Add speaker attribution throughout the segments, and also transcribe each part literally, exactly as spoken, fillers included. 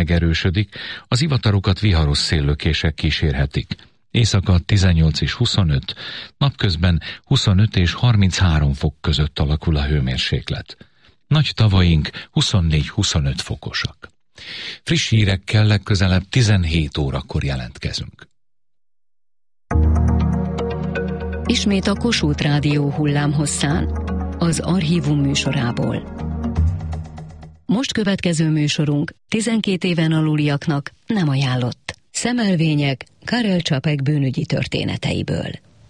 Speaker 1: megerősödik, az ivatarokat viharos széllökések kísérhetik. Éjszaka tizennyolc és huszonöt, napközben huszonöt és harminchárom fok között alakul a hőmérséklet. Nagy tavaink huszonnégy-huszonöt fokosak. Friss hírekkel legközelebb tizenhét órakor jelentkezünk.
Speaker 2: Ismét a Kossuth Rádió hullámhosszán, az Archívum műsorából. Most következő műsorunk tizenkét éven aluliaknak nem ajánlott. Szemelvények Karel Čapek bűnügyi történeteiből.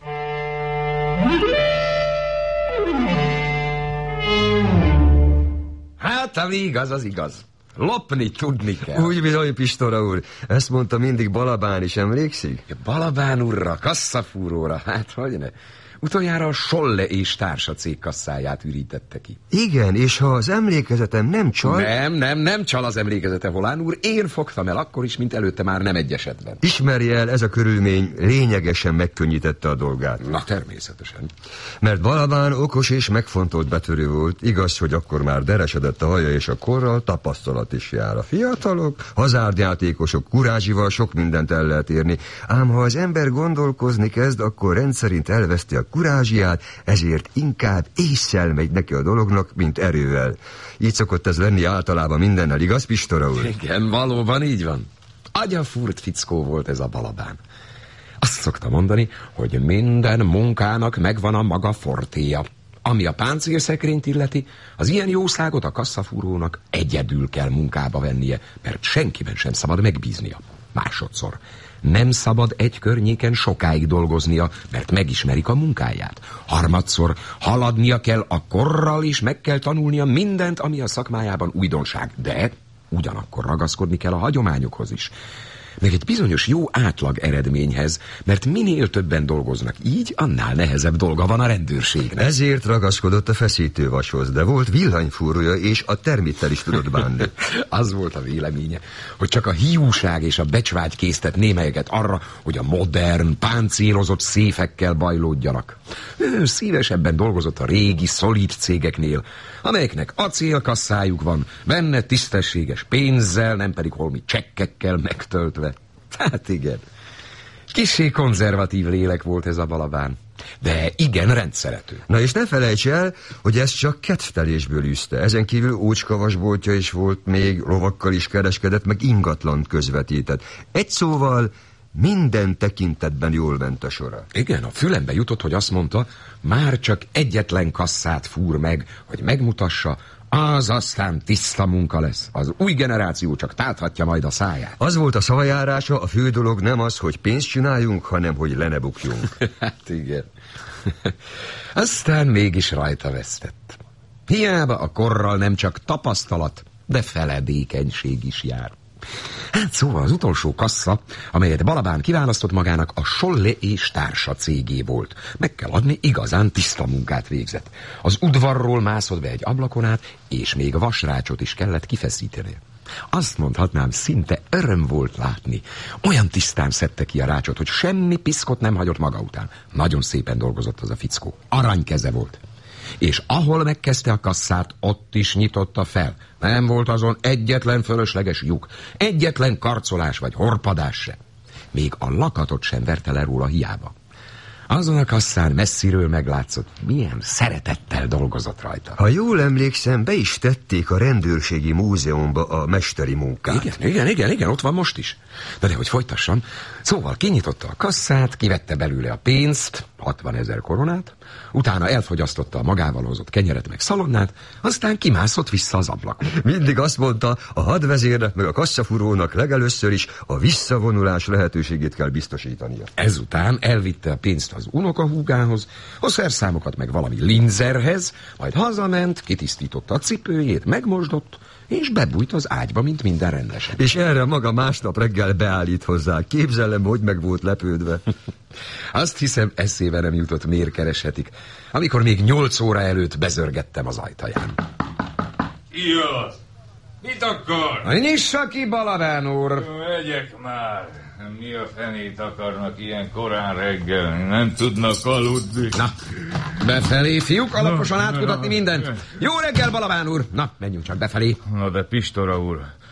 Speaker 3: Hát, ami igaz, az igaz. Lopni tudni kell.
Speaker 4: Úgy bizony, Pistora úr. Ezt mondta mindig Balabán is, emlékszik?
Speaker 3: Balabán úrra, kasszafúróra, hát hogy ne? Utoljára a Scholle és társa cég kasszáját ürítette ki.
Speaker 4: Igen, és ha az emlékezetem nem csal...
Speaker 3: Nem, nem, nem csal az emlékezete, Volán úr. Én fogtam el akkor is, mint előtte már nem egy esetben.
Speaker 4: Ismerje el, ez a körülmény lényegesen megkönnyítette a dolgát.
Speaker 3: Na, természetesen.
Speaker 4: Mert Balabán okos és megfontolt betörő volt. Igaz, hogy akkor már deresedett a haja, és a korral tapasztalat is jár. A fiatalok, hazárdjátékosok kurázsival sok mindent el lehet érni. Ám ha az ember gondolkozni kezd, akkor rendszerint elveszti a kurázsiát, ezért inkább ésszel megy neki a dolognak, mint erővel. Így szokott ez lenni általában mindennel, igaz, Pistora úr?
Speaker 3: Igen, valóban így van. Agyafúrt fickó volt ez a Balabán. Azt szokta mondani, hogy minden munkának megvan a maga fortéja. Ami a páncélszekrényt illeti, az ilyen jószágot a kasszafúrónak egyedül kell munkába vennie, mert senkiben sem szabad megbíznia. Másodszor, nem szabad egy környéken sokáig dolgoznia, mert megismerik a munkáját. Harmadszor, haladnia kell a korral, és meg kell tanulnia mindent, ami a szakmájában újdonság. De ugyanakkor ragaszkodni kell a hagyományokhoz is. Meg egy bizonyos jó átlag eredményhez, mert minél többen dolgoznak így, annál nehezebb dolga van a rendőrségnek.
Speaker 4: Ezért ragaszkodott a feszítővashoz, de volt villanyfúrója, és a termittel is tudott bánni.
Speaker 3: Az volt a véleménye, hogy csak a hiúság és a becsvágy késztet némelyeket arra, hogy a modern, páncélozott széfekkel bajlódjanak. Ő szívesebben dolgozott a régi, szolid cégeknél, amelyeknek acélkasszájuk van, benne tisztességes pénzzel, nem pedig holmi csekkekkel megtöltve. Hát igen. Kissé konzervatív lélek volt ez a Balabán, de igen rendszerető.
Speaker 4: Na és ne felejts el, hogy ez csak kedvtelésből űzte. Ezen kívül ócskavasboltja is volt még, lovakkal is kereskedett, meg ingatlant közvetített. Egy szóval minden tekintetben jól ment a sora.
Speaker 3: Igen, a fülembe jutott, hogy azt mondta, már csak egyetlen kasszát fúr meg, hogy megmutassa, az aztán tiszta munka lesz. Az új generáció csak táthatja majd a száját.
Speaker 4: Az volt a szavajárása, a fő dolog nem az, hogy pénzt csináljunk, hanem hogy le ne bukjunk.
Speaker 3: Hát igen. Aztán mégis rajta vesztett. Hiába a korral nem csak tapasztalat, de feledékenység is jár. Hát szóval az utolsó kassa, amelyet Balabán kiválasztott magának, a Scholle és társa cégé volt. Meg kell adni, igazán tiszta munkát végzett. Az udvarról mászott be egy ablakon át, és még vasrácsot is kellett kifeszíteni. Azt mondhatnám, szinte öröm volt látni. Olyan tisztán szedte ki a rácsot, hogy semmi piszkot nem hagyott maga után. Nagyon szépen dolgozott az a fickó. Aranykeze volt. És ahol megkezdte a kasszát, ott is nyitotta fel. Nem volt azon egyetlen fölösleges lyuk, egyetlen karcolás vagy horpadás se. Még a lakatot sem verte le róla hiába. Azon a kasszán messziről meglátszott, milyen szeretettel dolgozott rajta.
Speaker 4: Ha jól emlékszem, be is tették a rendőrségi múzeumba a mesteri munkát.
Speaker 3: Igen, igen, igen, igen, ott van most is. De de hogy folytassam, szóval kinyitotta a kasszát, kivette belőle a pénzt, hatvanezer koronát, utána elfogyasztotta a magával hozott kenyeret meg szalonnát, aztán kimászott vissza az ablakon.
Speaker 4: Mindig azt mondta, a hadvezérnek meg a kasszafúrónak legelőször is a visszavonulás lehetőségét kell biztosítania.
Speaker 3: Ezután elvitte a pénzt az unokahúgához, a szerszámokat meg valami linzerhez, majd hazament, kitisztította a cipőjét, megmosdott, és bebújt az ágyba, mint minden rendesen.
Speaker 4: És erre maga másnap reggel beállít hozzá. Képzelem, hogy meg volt lepődve.
Speaker 3: Azt hiszem, eszébe nem jutott, miért kereshetik, amikor még nyolc óra előtt bezörgettem az ajtaján.
Speaker 5: Ki az? Mit akar?
Speaker 3: Nyissa ki, Balabán úr!
Speaker 5: Megyek már. Mi a fenét akarnak ilyen korán reggel? Nem tudnak aludni.
Speaker 3: Na, befelé, fiúk, alaposan átkutatni mindent. Jó reggel, Balabán úr! Na, menjünk csak befelé.
Speaker 5: Na de Pistora úr,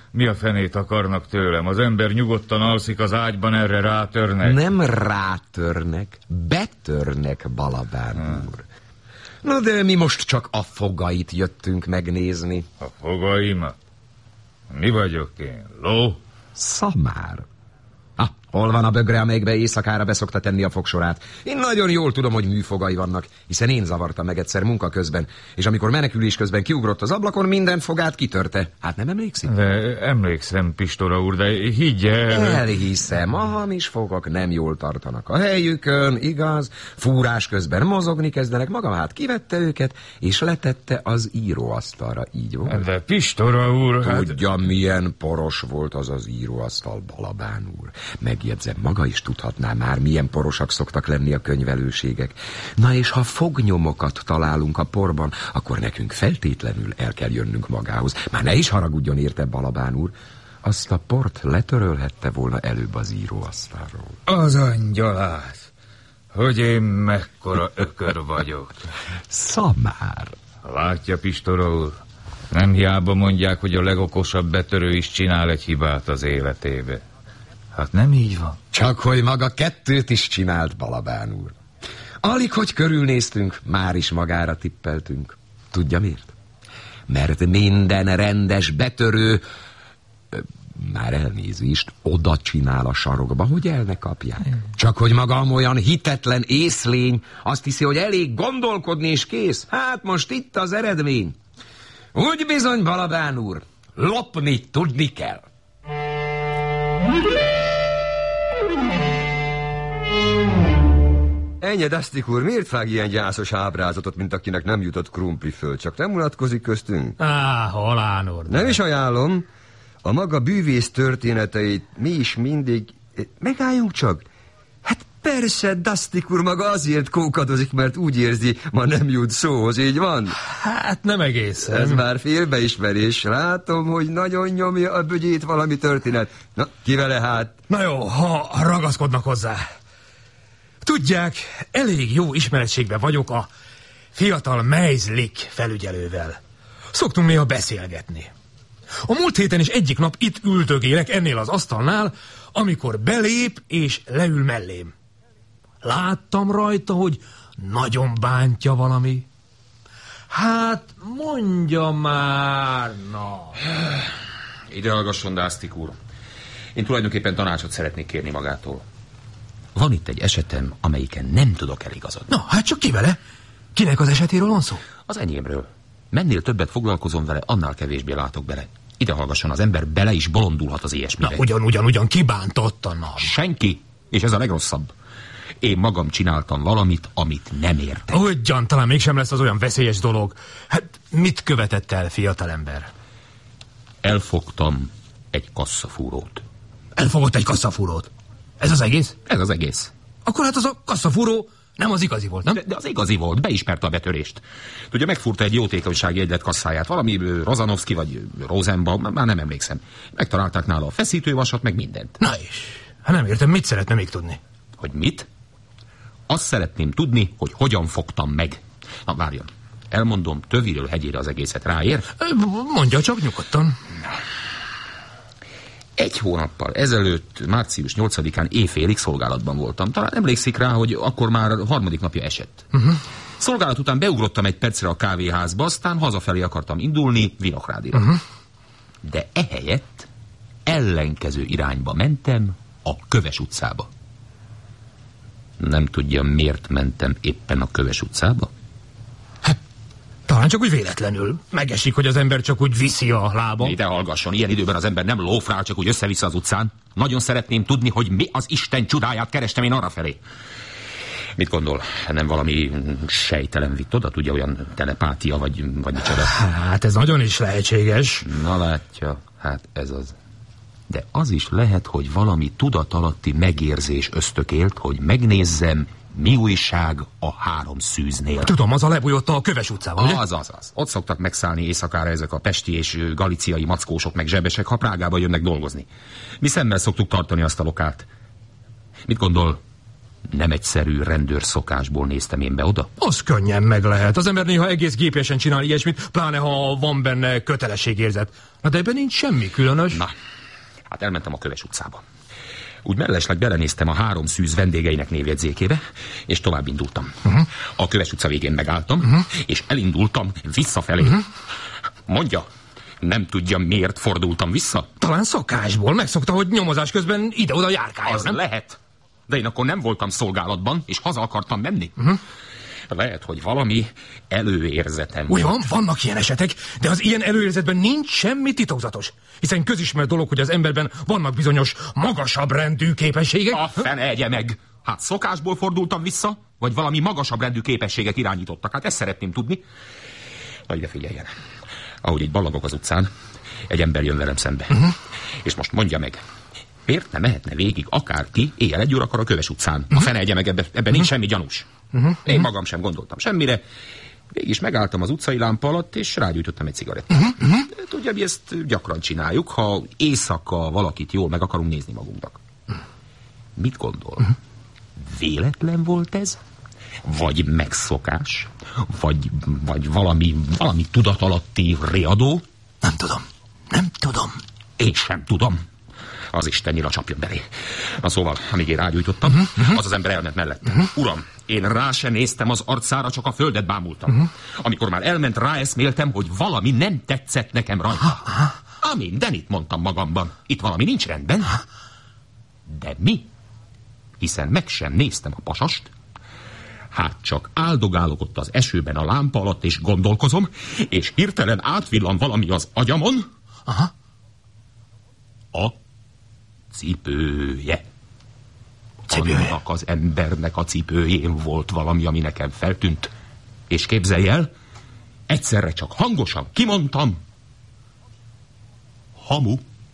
Speaker 5: Mi a fenét akarnak tőlem? Az ember nyugodtan alszik az ágyban, erre rátörnek?
Speaker 3: Nem rátörnek, betörnek, Balabán hmm. úr. Na de mi most csak a fogait jöttünk megnézni.
Speaker 5: A fogaimat? Mi vagyok én? Ló?
Speaker 3: Szamár. Ah, hol van a bögre, amelyikbe éjszakára beszokta tenni a fogsorát? Én nagyon jól tudom, hogy műfogai vannak, hiszen én zavartam meg egyszer munka közben, és amikor menekülés közben kiugrott az ablakon, minden fogát kitörte. Hát nem emlékszik?
Speaker 5: De emlékszem, Pistora úr, de higgye el...
Speaker 3: Elhiszem, a hamis fogak nem jól tartanak a helyükön, igaz? Fúrás közben mozogni kezdenek, maga hát kivette őket, és letette az íróasztalra, így volt.
Speaker 5: De Pistora úr...
Speaker 3: Tudja, hát... milyen poros volt az az íróasztal, Balabán úr. Megjegyzem, maga is tudhatná már, milyen porosak szoktak lenni a könyvelőségek. Na és ha fognyomokat találunk a porban, akkor nekünk feltétlenül el kell jönnünk magához. Már ne is haragudjon érte, Balabán úr. Azt a port letörölhette volna előbb az íróasztalról.
Speaker 5: Az angyalát, hogy én mekkora ökör vagyok.
Speaker 3: Szamár.
Speaker 5: Látja, Pistora úr, nem hiába mondják, hogy a legokosabb betörő is csinál egy hibát az életébe. Hát nem így van.
Speaker 3: Csak hogy maga kettőt is csinált, Balabán úr. Alig, hogy körülnéztünk, már is magára tippeltünk. Tudja miért? Mert minden rendes betörő, már elnézést, oda csinál a sarokba, hogy el ne kapják. Csak hogy maga olyan hitetlen észlény, azt hiszi, hogy elég gondolkodni és kész. Hát most itt az eredmény. Úgy bizony, Balabán úr, lopni tudni kell.
Speaker 4: Ennyi, Dasztik úr, miért vág ilyen gyászos ábrázatot, mint akinek nem jutott krumpli föl? Csak nem unatkozik köztünk?
Speaker 6: Á, Halán úr.
Speaker 4: Nem is ajánlom. A maga bűvész történeteit mi is mindig... Megálljunk csak. Hát persze, Dasztik úr maga azért kókadozik, mert úgy érzi, ma nem jut szóhoz, így van?
Speaker 6: Hát nem egészen.
Speaker 4: Ez már félbeismerés. Látom, hogy nagyon nyomja a bügyét valami történet. Na, ki vele hát?
Speaker 6: Na jó, ha ragaszkodnak hozzá. Tudják, elég jó ismerettségben vagyok a fiatal Meislik felügyelővel. Szoktunk néha beszélgetni. A múlt héten is egyik nap itt üldögélek ennél az asztalnál, amikor belép és leül mellém. Láttam rajta, hogy nagyon bántja valami. Hát mondja már, na.
Speaker 7: Ide hallgasson, Dasztik úr. Én tulajdonképpen tanácsot szeretnék kérni magától. Van itt egy esetem, amelyiken nem tudok eligazodni.
Speaker 6: Na, hát csak ki vele? Kinek az esetéről van szó?
Speaker 7: Az enyémről. Mennél többet foglalkozom vele, annál kevésbé látok bele. Ide hallgasson, az ember bele is bolondulhat az ilyesmire.
Speaker 6: Na, ugyan, ugyan, ugyan, ki bántottanam?
Speaker 7: Senki. És ez a legrosszabb. Én magam csináltam valamit, amit nem értek.
Speaker 6: Ugyan, talán mégsem lesz az olyan veszélyes dolog. Hát mit követett el, fiatalember?
Speaker 7: Elfogtam egy kasszafúrót.
Speaker 6: Elfogott egy kasszafúrót? Ez az egész?
Speaker 7: Ez az egész.
Speaker 6: Akkor hát az a kasszafúró nem az igazi volt, nem?
Speaker 7: De, de az igazi volt, beismerte a betörést. Tudja, megfúrta egy jótékonysági egylet kasszáját, valami Rozanovszki vagy Rosenbaum, már nem emlékszem. Megtalálták nála a feszítővasat, meg mindent.
Speaker 6: Na és? Hát nem értem, mit szeretne még tudni?
Speaker 7: Hogy mit? Azt szeretném tudni, hogy hogyan fogtam meg. Na, várjon. Elmondom töviről hegyére az egészet, ráér?
Speaker 6: Mondja csak nyugodtan.
Speaker 7: Egy hónappal ezelőtt, március nyolcadikán éjfélig szolgálatban voltam. Talán emlékszik rá, hogy akkor már harmadik napja esett. Uh-huh. Szolgálat után beugrottam egy percre a kávéházba, aztán hazafelé akartam indulni Vinohrádira. Uh-huh. De ehelyett ellenkező irányba mentem, a Köves utcába. Nem tudja, miért mentem éppen a Köves utcába?
Speaker 6: Hát, talán csak úgy véletlenül. Megesik, hogy az ember csak úgy viszi a lába.
Speaker 7: Ide hallgasson, ilyen időben az ember nem lófrál, csak úgy össze-vissza az utcán. Nagyon szeretném tudni, hogy mi az Isten csodáját kerestem én arrafelé. Mit gondol? Nem valami sejtelen vitt oda? Tudja, olyan telepátia, vagy, vagy micsoda?
Speaker 6: Hát ez nagyon is lehetséges.
Speaker 7: Na látja, hát ez az. De az is lehet, hogy valami tudatalatti megérzés ösztökélt, hogy megnézzem, mi újság a három szűznél.
Speaker 6: Tudom, az a lebújott a Köves utcában, ugye?
Speaker 7: Az, az, az. Ott szoktak megszállni éjszakára ezek a pesti és galiciai mackósok meg zsebesek, ha Prágába jönnek dolgozni. Mi szemmel szoktuk tartani azt a lokált. Mit gondol? Nem egyszerű rendőr szokásból néztem én be oda?
Speaker 6: Az könnyen meg lehet. Az ember néha egész gépesen csinál ilyesmit, pláne ha van benne kötelességérzet. Na de ebben nincs semmi különös.
Speaker 7: Na, hát elmentem a Köves utcába. Úgy mellesleg belenéztem a három szűz vendégeinek névjegyzékébe, és tovább indultam. Uh-huh. A Köves utca végén megálltam, uh-huh. és elindultam visszafelé. Uh-huh. Mondja, nem tudja, miért fordultam vissza?
Speaker 6: Talán szokásból. Megszokta, hogy nyomozás közben ide-oda járkáljon,
Speaker 7: Az
Speaker 6: nem?
Speaker 7: lehet. De én akkor nem voltam szolgálatban, és haza akartam menni. Uh-huh. Lehet, hogy valami előérzetem
Speaker 6: Úgy
Speaker 7: volt.
Speaker 6: van, vannak ilyen esetek, de az ilyen előérzetben nincs semmi titokzatos. Hiszen közismert dolog, hogy az emberben vannak bizonyos magasabb rendű képességek.
Speaker 7: A fene egye meg! Hát szokásból fordultam vissza, vagy valami magasabb rendű képességek irányítottak? Hát ezt szeretném tudni. Na ide figyeljen. Ahogy így ballagok az utcán, egy ember jön velem szembe. Uh-huh. És most mondja meg, miért ne mehetne végig akárki éjjel egy órakor a Köves utcán? Uh-huh. A fene egye meg, ebben, ebben uh-huh. nincs semmi gyanús. Uh-huh. Én magam sem gondoltam semmire. Végig megálltam az utcai lámpa alatt, és rágyújtottam egy cigarettát. Uh-huh. Tudja, mi ezt gyakran csináljuk, ha éjszaka valakit jól meg akarunk nézni magunknak. Uh-huh. Mit gondol? Uh-huh. Véletlen volt ez? Vagy megszokás? Vagy, vagy valami, valami tudatalatti riadó?
Speaker 6: Nem tudom. Nem tudom.
Speaker 7: Én sem tudom. Az Isten nyila csapjon belé. Na szóval, amíg én rágyújtottam, uh-huh, uh-huh. az az ember elment mellette. Uh-huh. Uram, én rá se néztem az arcára, csak a földet bámultam. Uh-huh. Amikor már elment, ráeszméltem, hogy valami nem tetszett nekem rajta. Uh-huh. A mindenit mondtam magamban. Itt valami nincs rendben. Uh-huh. De mi? Hiszen meg sem néztem a pasast. Hát csak áldogálok ott az esőben a lámpa alatt, és gondolkozom, és hirtelen átvillan valami az agyamon.
Speaker 6: Aha.
Speaker 7: A cipője.
Speaker 6: Cipője?
Speaker 7: Annak az embernek a cipőjén volt valami, ami nekem feltűnt. És képzelj el, egyszerre csak hangosan kimondtam. Hamu.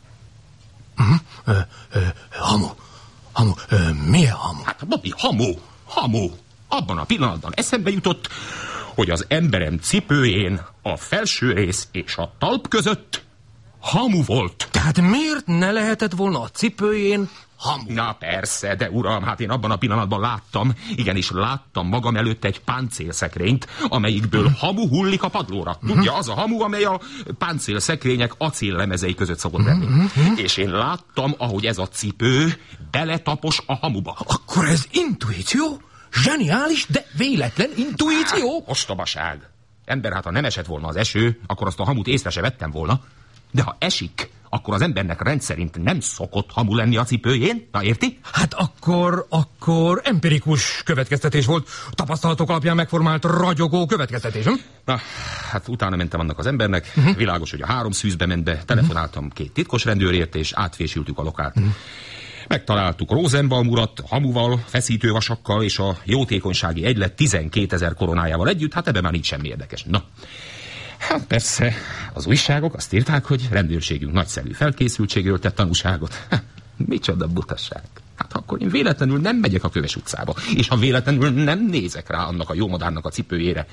Speaker 6: Uh-huh. Ö, ö, hamu. Hamu. Ö, milyen hamu?
Speaker 7: Hát, Bobby, hamu. Hamu. Abban a pillanatban eszembe jutott, hogy az emberem cipőjén a felső rész és a talp között hamu volt.
Speaker 6: Tehát miért ne lehetett volna a cipőjén hamu?
Speaker 7: Na persze, de uram, hát én abban a pillanatban láttam, igenis láttam magam előtt egy páncélszekrényt, amelyikből hamu hullik a padlóra. Tudja, az a hamu, amely a páncélszekrények acéllemezei között szokott lenni. És én láttam, ahogy ez a cipő beletapos a hamuba.
Speaker 6: Akkor ez intuíció? Zseniális, de véletlen intuíció?
Speaker 7: Hát, ostobaság. Ember, hát ha nem esett volna az eső, akkor azt a hamut észre se vettem volna. De ha esik, akkor az embernek rendszerint nem szokott hamu lenni a cipőjén, na érti?
Speaker 6: Hát akkor, akkor empirikus következtetés volt, tapasztalatok alapján megformált ragyogó következtetés, hm?
Speaker 7: Na, hát utána mentem annak az embernek, uh-huh. világos, hogy a három szűzbe ment be, telefonáltam két titkos rendőrért, és átvésültük a lokált. Uh-huh. Megtaláltuk Rosenbaum urat hamuval, feszítővasakkal és a jótékonysági egylet tizenkétezer koronájával együtt, hát ebben már nincs semmi érdekes. Na, hát persze, az újságok azt írták, hogy rendőrségünk nagyszerű felkészültségről tett tanúságot. Micsoda butaság. Hát akkor én véletlenül nem megyek a Köves utcába, és ha véletlenül nem nézek rá annak a jó madárnak a cipőjére.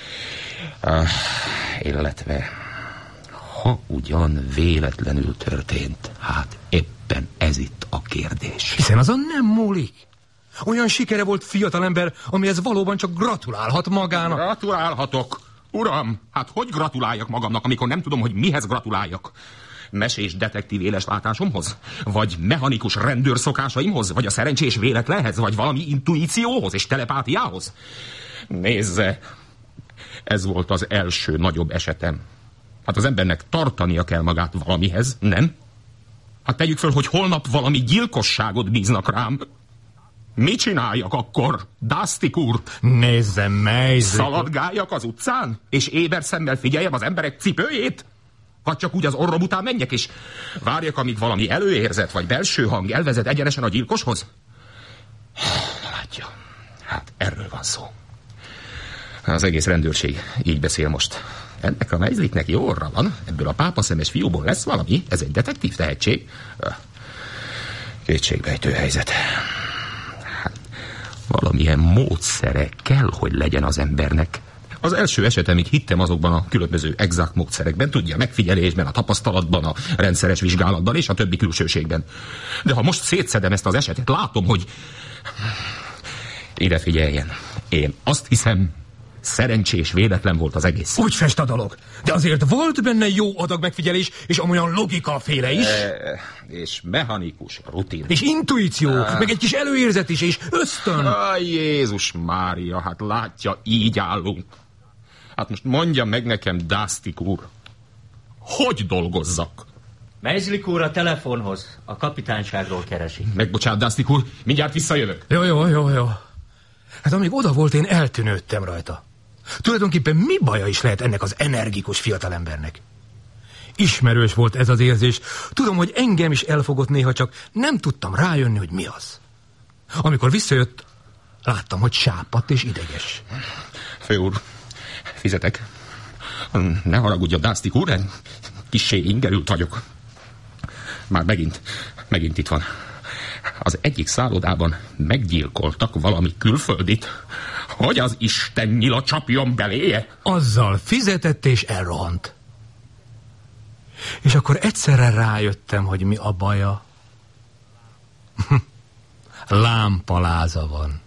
Speaker 7: Ah, illetve, ha ugyan véletlenül történt, hát éppen ez itt a kérdés.
Speaker 6: Hiszen azon nem múlik. Olyan sikere volt fiatalember, amihez valóban csak gratulálhat magának.
Speaker 7: Gratulálhatok. Uram, hát hogy gratuláljak magamnak, amikor nem tudom, hogy mihez gratuláljak? Mesés detektív éleslátásomhoz? Vagy mechanikus rendőr szokásaimhoz? Vagy a szerencsés véletlenhez? Vagy valami intuícióhoz és telepátiához? Nézze, ez volt az első nagyobb esetem. Hát az embernek tartania kell magát valamihez, nem? Hát tegyük föl, hogy holnap valami gyilkosságot bíznak rám. Mit csináljak akkor, Dusty úr?
Speaker 6: Nézzem, mely...
Speaker 7: Szaladgáljak az utcán? És éber szemmel figyeljem az emberek cipőjét? Vagy csak úgy az orrom után menjek, és várjak, amíg valami előérzet vagy belső hang elvezet egyenesen a gyilkoshoz? Látja, hát erről van szó. Az egész rendőrség így beszél most. Ennek a Meislicknek jó orra van, ebből a pápaszemes fiúból lesz valami, ez egy detektív tehetség. Kétségbejtő helyzet. Hát, valamilyen módszere kell, hogy legyen az embernek. Az első esetemig hittem azokban a különböző exakt módszerekben, tudja, megfigyelésben, a tapasztalatban, a rendszeres vizsgálatban és a többi külsőségben. De ha most szétszedem ezt az esetet, látom, hogy Ide figyeljen. Én azt hiszem, szerencsés, véletlen volt az egész.
Speaker 6: Úgy fest a dolog. De azért volt benne jó adag megfigyelés, és amolyan logika féle is.
Speaker 7: E, és mechanikus rutin.
Speaker 6: És intuíció,
Speaker 7: e...
Speaker 6: meg egy kis előérzet is, és ösztön.
Speaker 7: A Jézus Mária, hát látja, így állunk. Hát most mondja meg nekem, Dásztik úr, hogy dolgozzak?
Speaker 8: Meizlik úr a telefonhoz, a kapitányságról keresi.
Speaker 7: Megbocsát, Dásztik úr, mindjárt visszajövök.
Speaker 6: Jó, jó, jó, jó. Hát amíg oda volt, én eltűnődtem rajta. Tulajdonképpen mi baja is lehet ennek az energikus fiatalembernek? Ismerős volt ez az érzés. Tudom, hogy engem is elfogott néha, csak nem tudtam rájönni, hogy mi az. Amikor visszajött, láttam, hogy sápadt és ideges.
Speaker 7: Fő úr, fizetek. Ne haragudja, Dásztik úr, kissé ingerült vagyok. Már megint, megint itt van. Az egyik szállodában meggyilkoltak valami külföldit. Hogy az Isten nyila csapjon beléje?
Speaker 6: Azzal fizetett és elrohant. És akkor egyszerre rájöttem, hogy mi a baja. Lámpaláza van.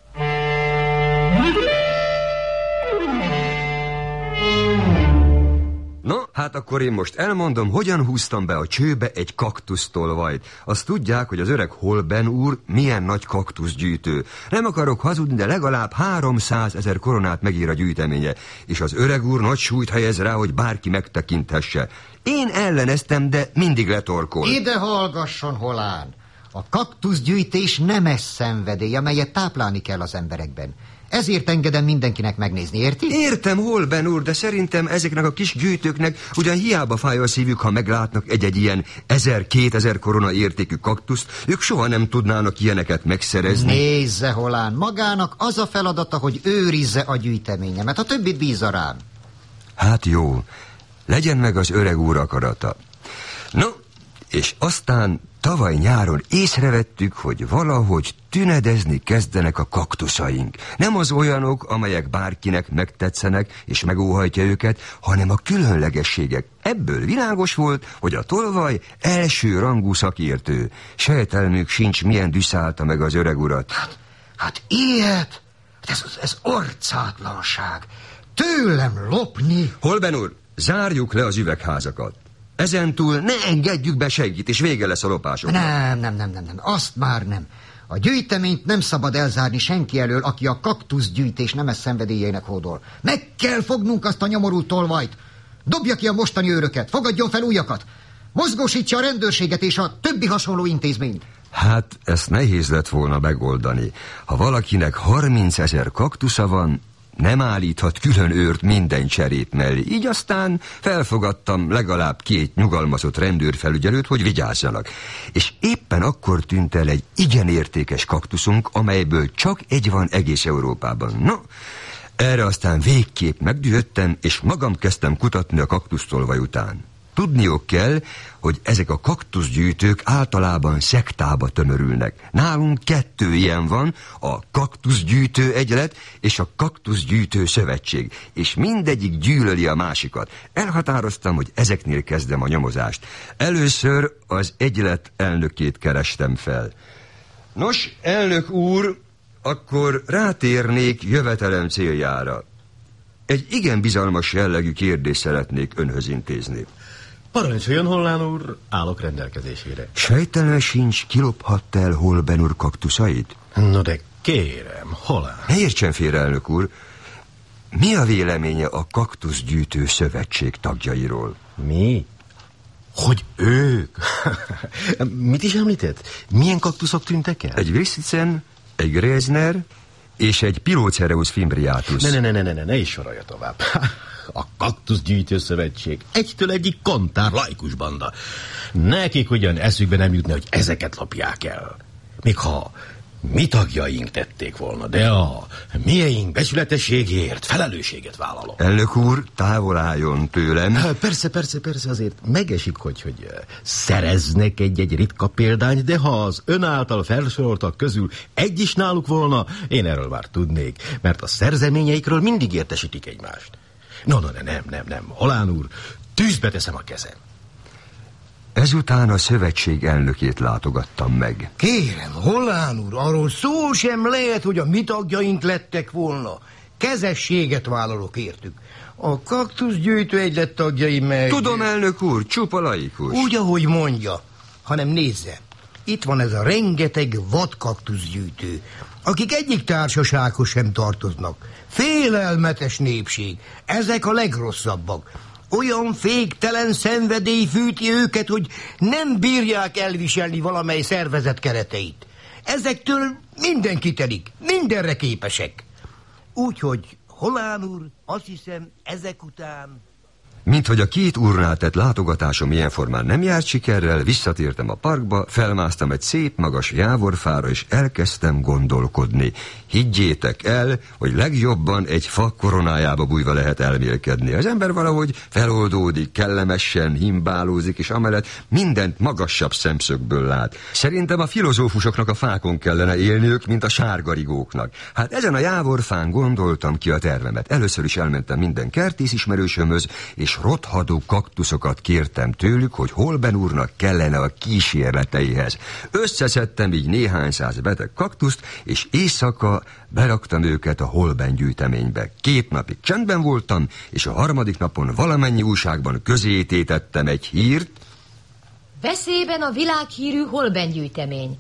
Speaker 4: No, hát akkor én most elmondom, hogyan húztam be a csőbe egy kaktusztolvajt. Azt tudják, hogy az öreg Holben úr milyen nagy kaktuszgyűjtő. Nem akarok hazudni, de legalább háromszázezer koronát megír a gyűjteménye. És az öreg úr nagy súlyt helyez rá, hogy bárki megtekinthesse. Én elleneztem, de mindig letorkol.
Speaker 9: Ide hallgasson, Holán! A kaktuszgyűjtés nemes szenvedély, amelyet táplálni kell az emberekben. Ezért engedem mindenkinek megnézni, érti?
Speaker 4: Értem, Holben úr, de szerintem ezeknek a kis gyűjtőknek ugyan hiába fáj a szívük, ha meglátnak egy-egy ilyen ezer-kétezer korona értékű kaktuszt, ők soha nem tudnának ilyeneket megszerezni.
Speaker 9: Nézze, Holán, magának az a feladata, hogy őrizze a gyűjteményemet, a többit bízza rám.
Speaker 4: Hát jó, legyen meg az öreg úr akarata. No, és aztán tavaly nyáron észrevettük, hogy valahogy tünedezni kezdenek a kaktuszaink. Nem az olyanok, amelyek bárkinek megtetszenek és megóhajtja őket, hanem a különlegességek. Ebből világos volt, hogy a tolvaj első rangú szakértő. Sejtelmük sincs, milyen düszálta meg az öreg urat.
Speaker 9: Hát, hát ilyet? Ez, ez orcátlanság. Tőlem lopni.
Speaker 4: Holben úr, zárjuk le az üvegházakat. Ezentúl ne engedjük be senkit, és vége lesz a lopásoknak.
Speaker 9: Nem, nem, nem, nem, nem, azt már nem. A gyűjteményt nem szabad elzárni senki elől, aki a kaktuszgyűjtés nemes szenvedélyének hódol. Meg kell fognunk azt a nyomorult tolvajt. Dobja ki a mostani őröket, fogadjon fel újakat. Mozgósítsa a rendőrséget és a többi hasonló intézményt.
Speaker 4: Hát, ezt nehéz lett volna megoldani. Ha valakinek harmincezer kaktusza van, nem állíthat külön őrt minden cserép mellé. Így aztán felfogadtam legalább két nyugalmazott rendőrfelügyelőt, hogy vigyázzanak. És éppen akkor tűnt el egy igen értékes kaktuszunk, amelyből csak egy van egész Európában. No, erre aztán végképp megdühöttem, és magam kezdtem kutatni a kaktusztolvaj után. Tudniok kell, hogy ezek a kaktuszgyűjtők általában szektába tömörülnek. Nálunk kettő ilyen van, a kaktuszgyűjtő egylet és a kaktuszgyűjtő szövetség, és mindegyik gyűlöli a másikat. Elhatároztam, hogy ezeknél kezdem a nyomozást. Először az egylet elnökét kerestem fel. Nos, elnök úr, akkor rátérnék jövetelem céljára. Egy igen bizalmas jellegű kérdést szeretnék önhöz intézni.
Speaker 10: Parancsoljon, Hollán úr, állok rendelkezésére.
Speaker 4: Sejtelme sincs, kilophatta el Holben úr kaktuszait?
Speaker 10: No de kérem, Hollán.
Speaker 4: Ne értsen félre, elnök úr. Mi a véleménye a kaktuszgyűjtő szövetség tagjairól?
Speaker 10: Mi? Hogy ők? Mit is említett? Milyen kaktuszok tűntek el?
Speaker 4: Egy Vrissicen, egy Grezner és egy Pilocereus fimbriatus.
Speaker 10: Ne, ne, ne, ne, ne, ne, ne is sorolja tovább. A kaktuszgyűjtő szövetség. Egytől egyik kontár laikus banda. Nekik ugyan eszükbe nem jutna, hogy ezeket lopják el. Még ha mi tagjaink tették volna, de a mieink becsületességért felelősséget vállalok.
Speaker 4: Elnök úr, távol álljon tőlem.
Speaker 10: Persze, persze, persze, azért megesik, hogy, hogy szereznek egy-egy ritka példányt, de ha az ön által felsoroltak közül egy is náluk volna, én erről már tudnék, mert a szerzeményeikről mindig értesítik egymást. No, no, ne, nem, nem, nem, Holán úr, tűzbe teszem a kezem.
Speaker 4: Ezután a szövetség elnökét látogattam meg.
Speaker 11: Kérem, Holán úr, arról szó sem lehet, hogy a mi tagjaink lettek volna. Kezességet vállalok értük. A kaktuszgyűjtő egylet tagjai meg...
Speaker 4: Tudom, elnök úr, csupa laikus.
Speaker 11: Úgy, ahogy mondja, hanem nézze. Itt van ez a rengeteg vadkaktuszgyűjtő, akik egyik társasághoz sem tartoznak. Félelmetes népség. Ezek a legrosszabbak. Olyan féktelen szenvedély fűti őket, hogy nem bírják elviselni valamely szervezet kereteit. Ezektől mindenki telik, mindenre képesek. Úgyhogy, Holán úr, azt hiszem, ezek után...
Speaker 4: Mint hogy a két úrnál tett látogatásom ilyen formán nem járt sikerrel, visszatértem a parkba, felmásztam egy szép magas jávorfára, és elkezdtem gondolkodni. Higgyétek el, hogy legjobban egy fa koronájába bújva lehet elmélkedni. Az ember valahogy feloldódik, kellemesen himbálózik, és amellett mindent magasabb szemszögből lát. Szerintem a filozófusoknak a fákon kellene élniük, mint a sárgarigóknak. Hát ezen a jávorfán gondoltam ki a tervemet. Először is elmentem minden kertész ismerősömhöz, és rothadó kaktuszokat kértem tőlük, hogy Holben úrnak kellene a kísérleteihez. Összeszedtem így néhány száz beteg kaktuszt, és éjszaka beraktam őket a Holben gyűjteménybe. Két napig csendben voltam, és a harmadik napon valamennyi újságban közététettem egy hírt.
Speaker 12: Veszélyben a világhírű Holben gyűjtemény.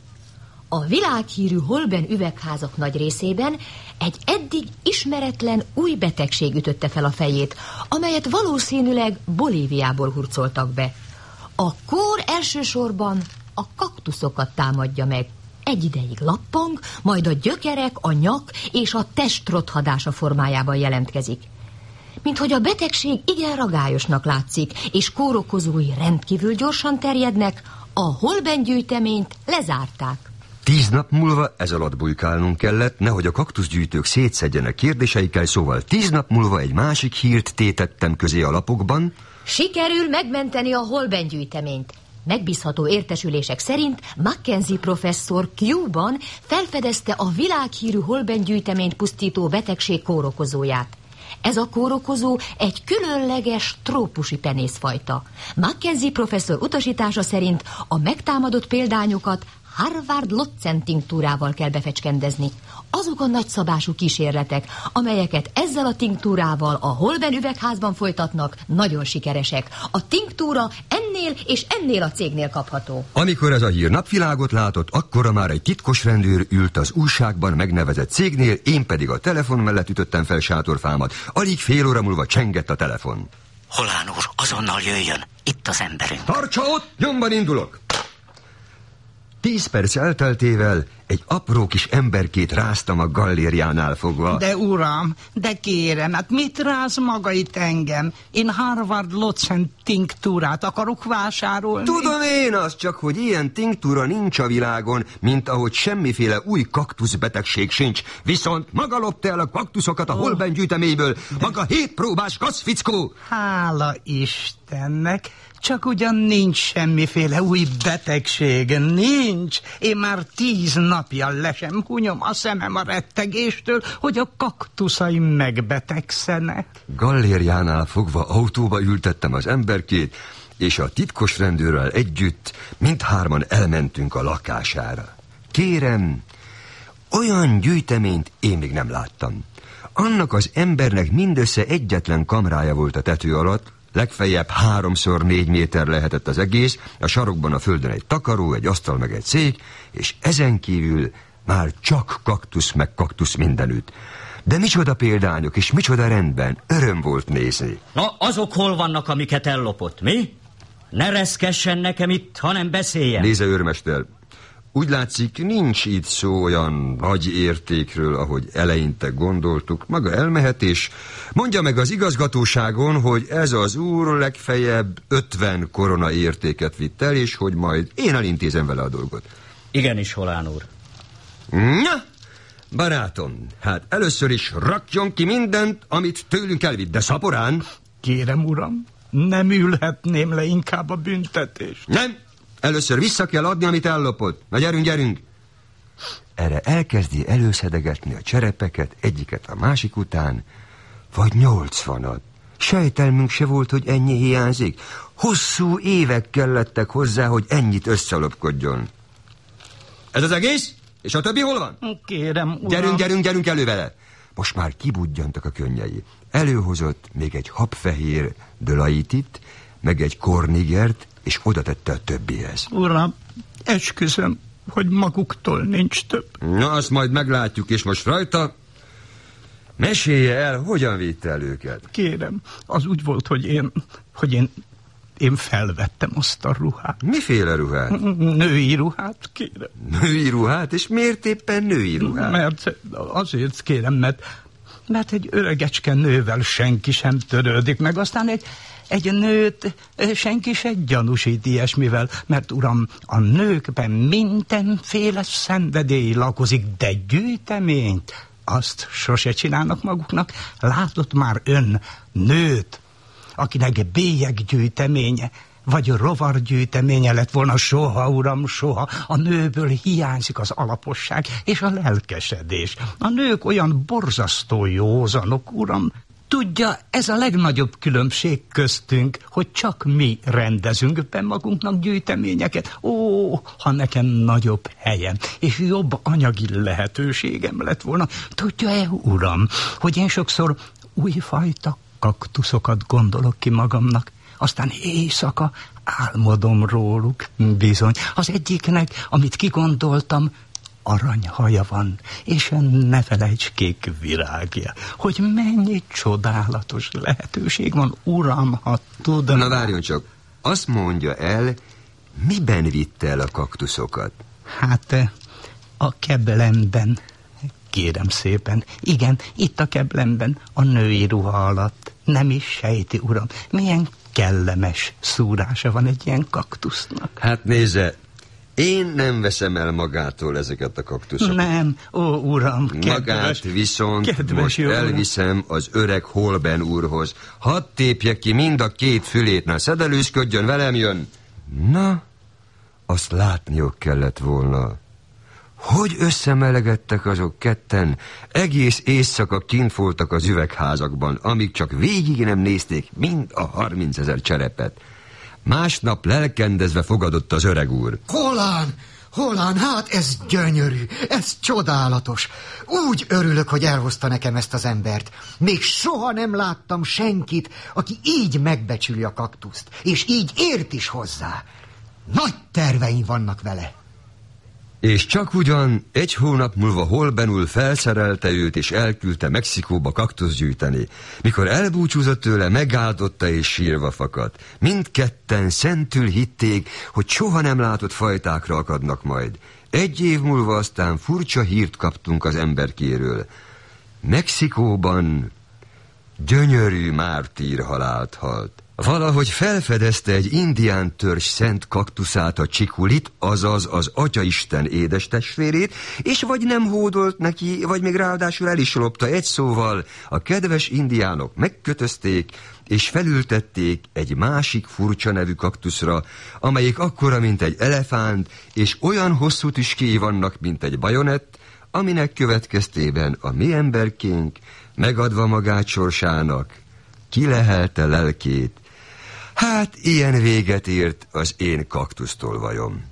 Speaker 12: A világhírű Holben üvegházak nagy részében egy eddig ismeretlen új betegség ütötte fel a fejét, amelyet valószínűleg Bolíviából hurcoltak be. A kór elsősorban a kaktuszokat támadja meg. Egy ideig lappang, majd a gyökerek, a nyak és a test rothadása formájában jelentkezik. Minthogy a betegség igen ragályosnak látszik, és kórokozói rendkívül gyorsan terjednek, a Holben gyűjteményt lezárták.
Speaker 4: Tíz nap múlva ez alatt bujkálnunk kellett, nehogy a kaktuszgyűjtők szétszedjenek kérdéseikkel, szóval tíz nap múlva egy másik hírt tétettem közé a lapokban.
Speaker 12: Sikerül megmenteni a Holben gyűjteményt. Megbízható értesülések szerint Mackenzie professzor Kew-ban felfedezte a világhírű Holben gyűjteményt pusztító betegség kórokozóját. Ez a kórokozó egy különleges trópusi penészfajta. Mackenzie professzor utasítása szerint a megtámadott példányokat Harvard Lotzen tinktúrával kell befecskendezni. Azok a nagyszabású kísérletek, amelyeket ezzel a tinktúrával a Holben üvegházban folytatnak, nagyon sikeresek. A tinktúra ennél és ennél a cégnél kapható.
Speaker 4: Amikor ez a hír napvilágot látott, akkora már egy titkos rendőr ült az újságban megnevezett cégnél, én pedig a telefon mellett ütöttem fel sátorfámat. Alig fél óra múlva csengett a telefon.
Speaker 13: Holán úr, azonnal jöjjön, itt az emberünk.
Speaker 4: Tartsa ott, nyomban indulok! Tíz perc elteltével egy apró kis emberkét ráztam a gallériánál fogva.
Speaker 14: De uram, de kérem, hát mit ráz maga itt engem? Én Harvard Lotzen tinktúrát akarok vásárolni.
Speaker 4: Tudom én azt, csak hogy ilyen tinktúra nincs a világon, mint ahogy semmiféle új kaktuszbetegség sincs. Viszont maga lopta el a kaktuszokat a oh. Holben gyűjteményből. Maga hétpróbás kaszfickó.
Speaker 14: Hála Istennek. Csak ugyan nincs semmiféle új betegség, nincs. Én már tíz napja le sem hunyom a szemem a rettegéstől, hogy a kaktuszaim megbetegszenek.
Speaker 4: Gallériánál fogva autóba ültettem az emberkét, és a titkos rendőrrel együtt mindhárman elmentünk a lakására. Kérem, olyan gyűjteményt én még nem láttam. Annak az embernek mindössze egyetlen kamrája volt a tető alatt, legfeljebb háromszor négy méter lehetett az egész, a sarokban a földön egy takaró, egy asztal meg egy szék, és ezen kívül már csak kaktusz meg kaktusz mindenütt. De micsoda példányok, és micsoda rendben, öröm volt nézni.
Speaker 8: Na, azok hol vannak, amiket ellopott, mi? Ne reszkessen nekem itt, hanem beszéljen.
Speaker 4: Nézze, őrmester, úgy látszik, nincs itt szó olyan nagy értékről, ahogy eleinte gondoltuk. Maga elmehet, és mondja meg az igazgatóságon, hogy ez az úr legfeljebb ötven korona értéket vitt el, és hogy majd én elintézem vele a dolgot.
Speaker 8: Igenis, Holán úr.
Speaker 4: Na, barátom, hát először is rakjon ki mindent, amit tőlünk elvitt, de szaporán.
Speaker 14: Kérem, uram, nem ülhetném le inkább a büntetést.
Speaker 4: Nem. Először vissza kell adni, amit ellopott. Na gyerünk, gyerünk! Erre elkezdi előszedegetni a cserepeket, egyiket a másik után, vagy nyolcvanat. Sejtelmünk se volt, hogy ennyi hiányzik. Hosszú évek kellettek hozzá, hogy ennyit összelopkodjon. Ez az egész? És a többi hol van?
Speaker 14: Kérem, uram.
Speaker 4: Gyerünk, gyerünk, gyerünk elő vele. Most már kibudjantak a könnyei. Előhozott még egy habfehér dölaitit, meg egy kornigert, és oda tette a többihez.
Speaker 14: Uram, esküszöm, hogy maguktól nincs több.
Speaker 4: Na, azt majd meglátjuk, és most rajta mesélje el, hogyan vitte el őket.
Speaker 14: Kérem, az úgy volt, hogy én, hogy én, én felvettem azt a ruhát.
Speaker 4: Miféle ruhát?
Speaker 14: Női ruhát, kérem.
Speaker 4: Női ruhát? És miért éppen női ruhát?
Speaker 14: Mert azért kérem, mert, mert egy öregecske nővel senki sem törődik meg, aztán egy Egy nőt senki se gyanúsít ilyesmivel, mert uram, a nőkben mindenféle szenvedély lakozik, de gyűjteményt azt sose csinálnak maguknak. Látott már ön nőt, akinek bélyeggyűjteménye, vagy rovargyűjteménye lett volna? Soha, uram, soha. A nőből hiányzik az alaposság és a lelkesedés. A nők olyan borzasztó józanok, uram. Tudja, ez a legnagyobb különbség köztünk, hogy csak mi rendezünk be magunknak gyűjteményeket. Ó, ha nekem nagyobb helyem és jobb anyagi lehetőségem lett volna. Tudja-e, uram, hogy én sokszor újfajta kaktuszokat gondolok ki magamnak, aztán éjszaka álmodom róluk, bizony. Az egyiknek, amit kigondoltam, aranyhaja van, és a ne felejts kék virágja. Hogy mennyi csodálatos lehetőség van, uram, ha tudom.
Speaker 4: Na várjon csak, azt mondja el, miben vitte el a kaktuszokat?
Speaker 14: Hát a keblemben, kérem szépen. Igen, itt a keblemben, a női ruha alatt. Nem is sejti, uram, milyen kellemes szúrása van egy ilyen kaktusznak.
Speaker 4: Hát nézze, én nem veszem el magától ezeket a kaktuszokat.
Speaker 14: Nem, ó, uram, kedves.
Speaker 4: Magát viszont
Speaker 14: kedves
Speaker 4: most
Speaker 14: jó,
Speaker 4: elviszem az öreg Holben úrhoz. Hadd tépje ki mind a két fülét, na szedelőzködjön, velem jön. Na, azt látniok kellett volna. Hogy összemelegedtek azok ketten, egész éjszaka kint voltak az üvegházakban, amíg csak végig nem nézték mind a harmincezer cserepet. Másnap lelkendezve fogadott az öreg úr.
Speaker 9: Holán, Holán, hát ez gyönyörű, ez csodálatos. Úgy örülök, hogy elhozta nekem ezt az embert. Még soha nem láttam senkit, aki így megbecsüli a kaktuszt, és így ért is hozzá. Nagy terveim vannak vele.
Speaker 4: És csak ugyan egy hónap múlva Holben úr felszerelte őt, és elküldte Mexikóba kaktusz gyűjteni. Mikor elbúcsúzott tőle, megáldotta és sírva fakadt. Mindketten szentül hitték, hogy soha nem látott fajtákra akadnak majd. Egy év múlva aztán furcsa hírt kaptunk az emberkéről. Mexikóban gyönyörű mártír halált halt. Valahogy felfedezte egy indián törzs szent kaktuszát, a csikulit, azaz az Atyaisten édes testvérét, és vagy nem hódolt neki, vagy még ráadásul el is lopta. Egy szóval a kedves indiánok megkötözték, és felültették egy másik furcsa nevű kaktuszra, amelyik akkora, mint egy elefánt, és olyan hosszú tüskéi vannak, mint egy bajonett, aminek következtében a mi emberkénk, megadva magát sorsának, kilehelte lelkét. Hát ilyen véget ért az én kaktusztolvajom.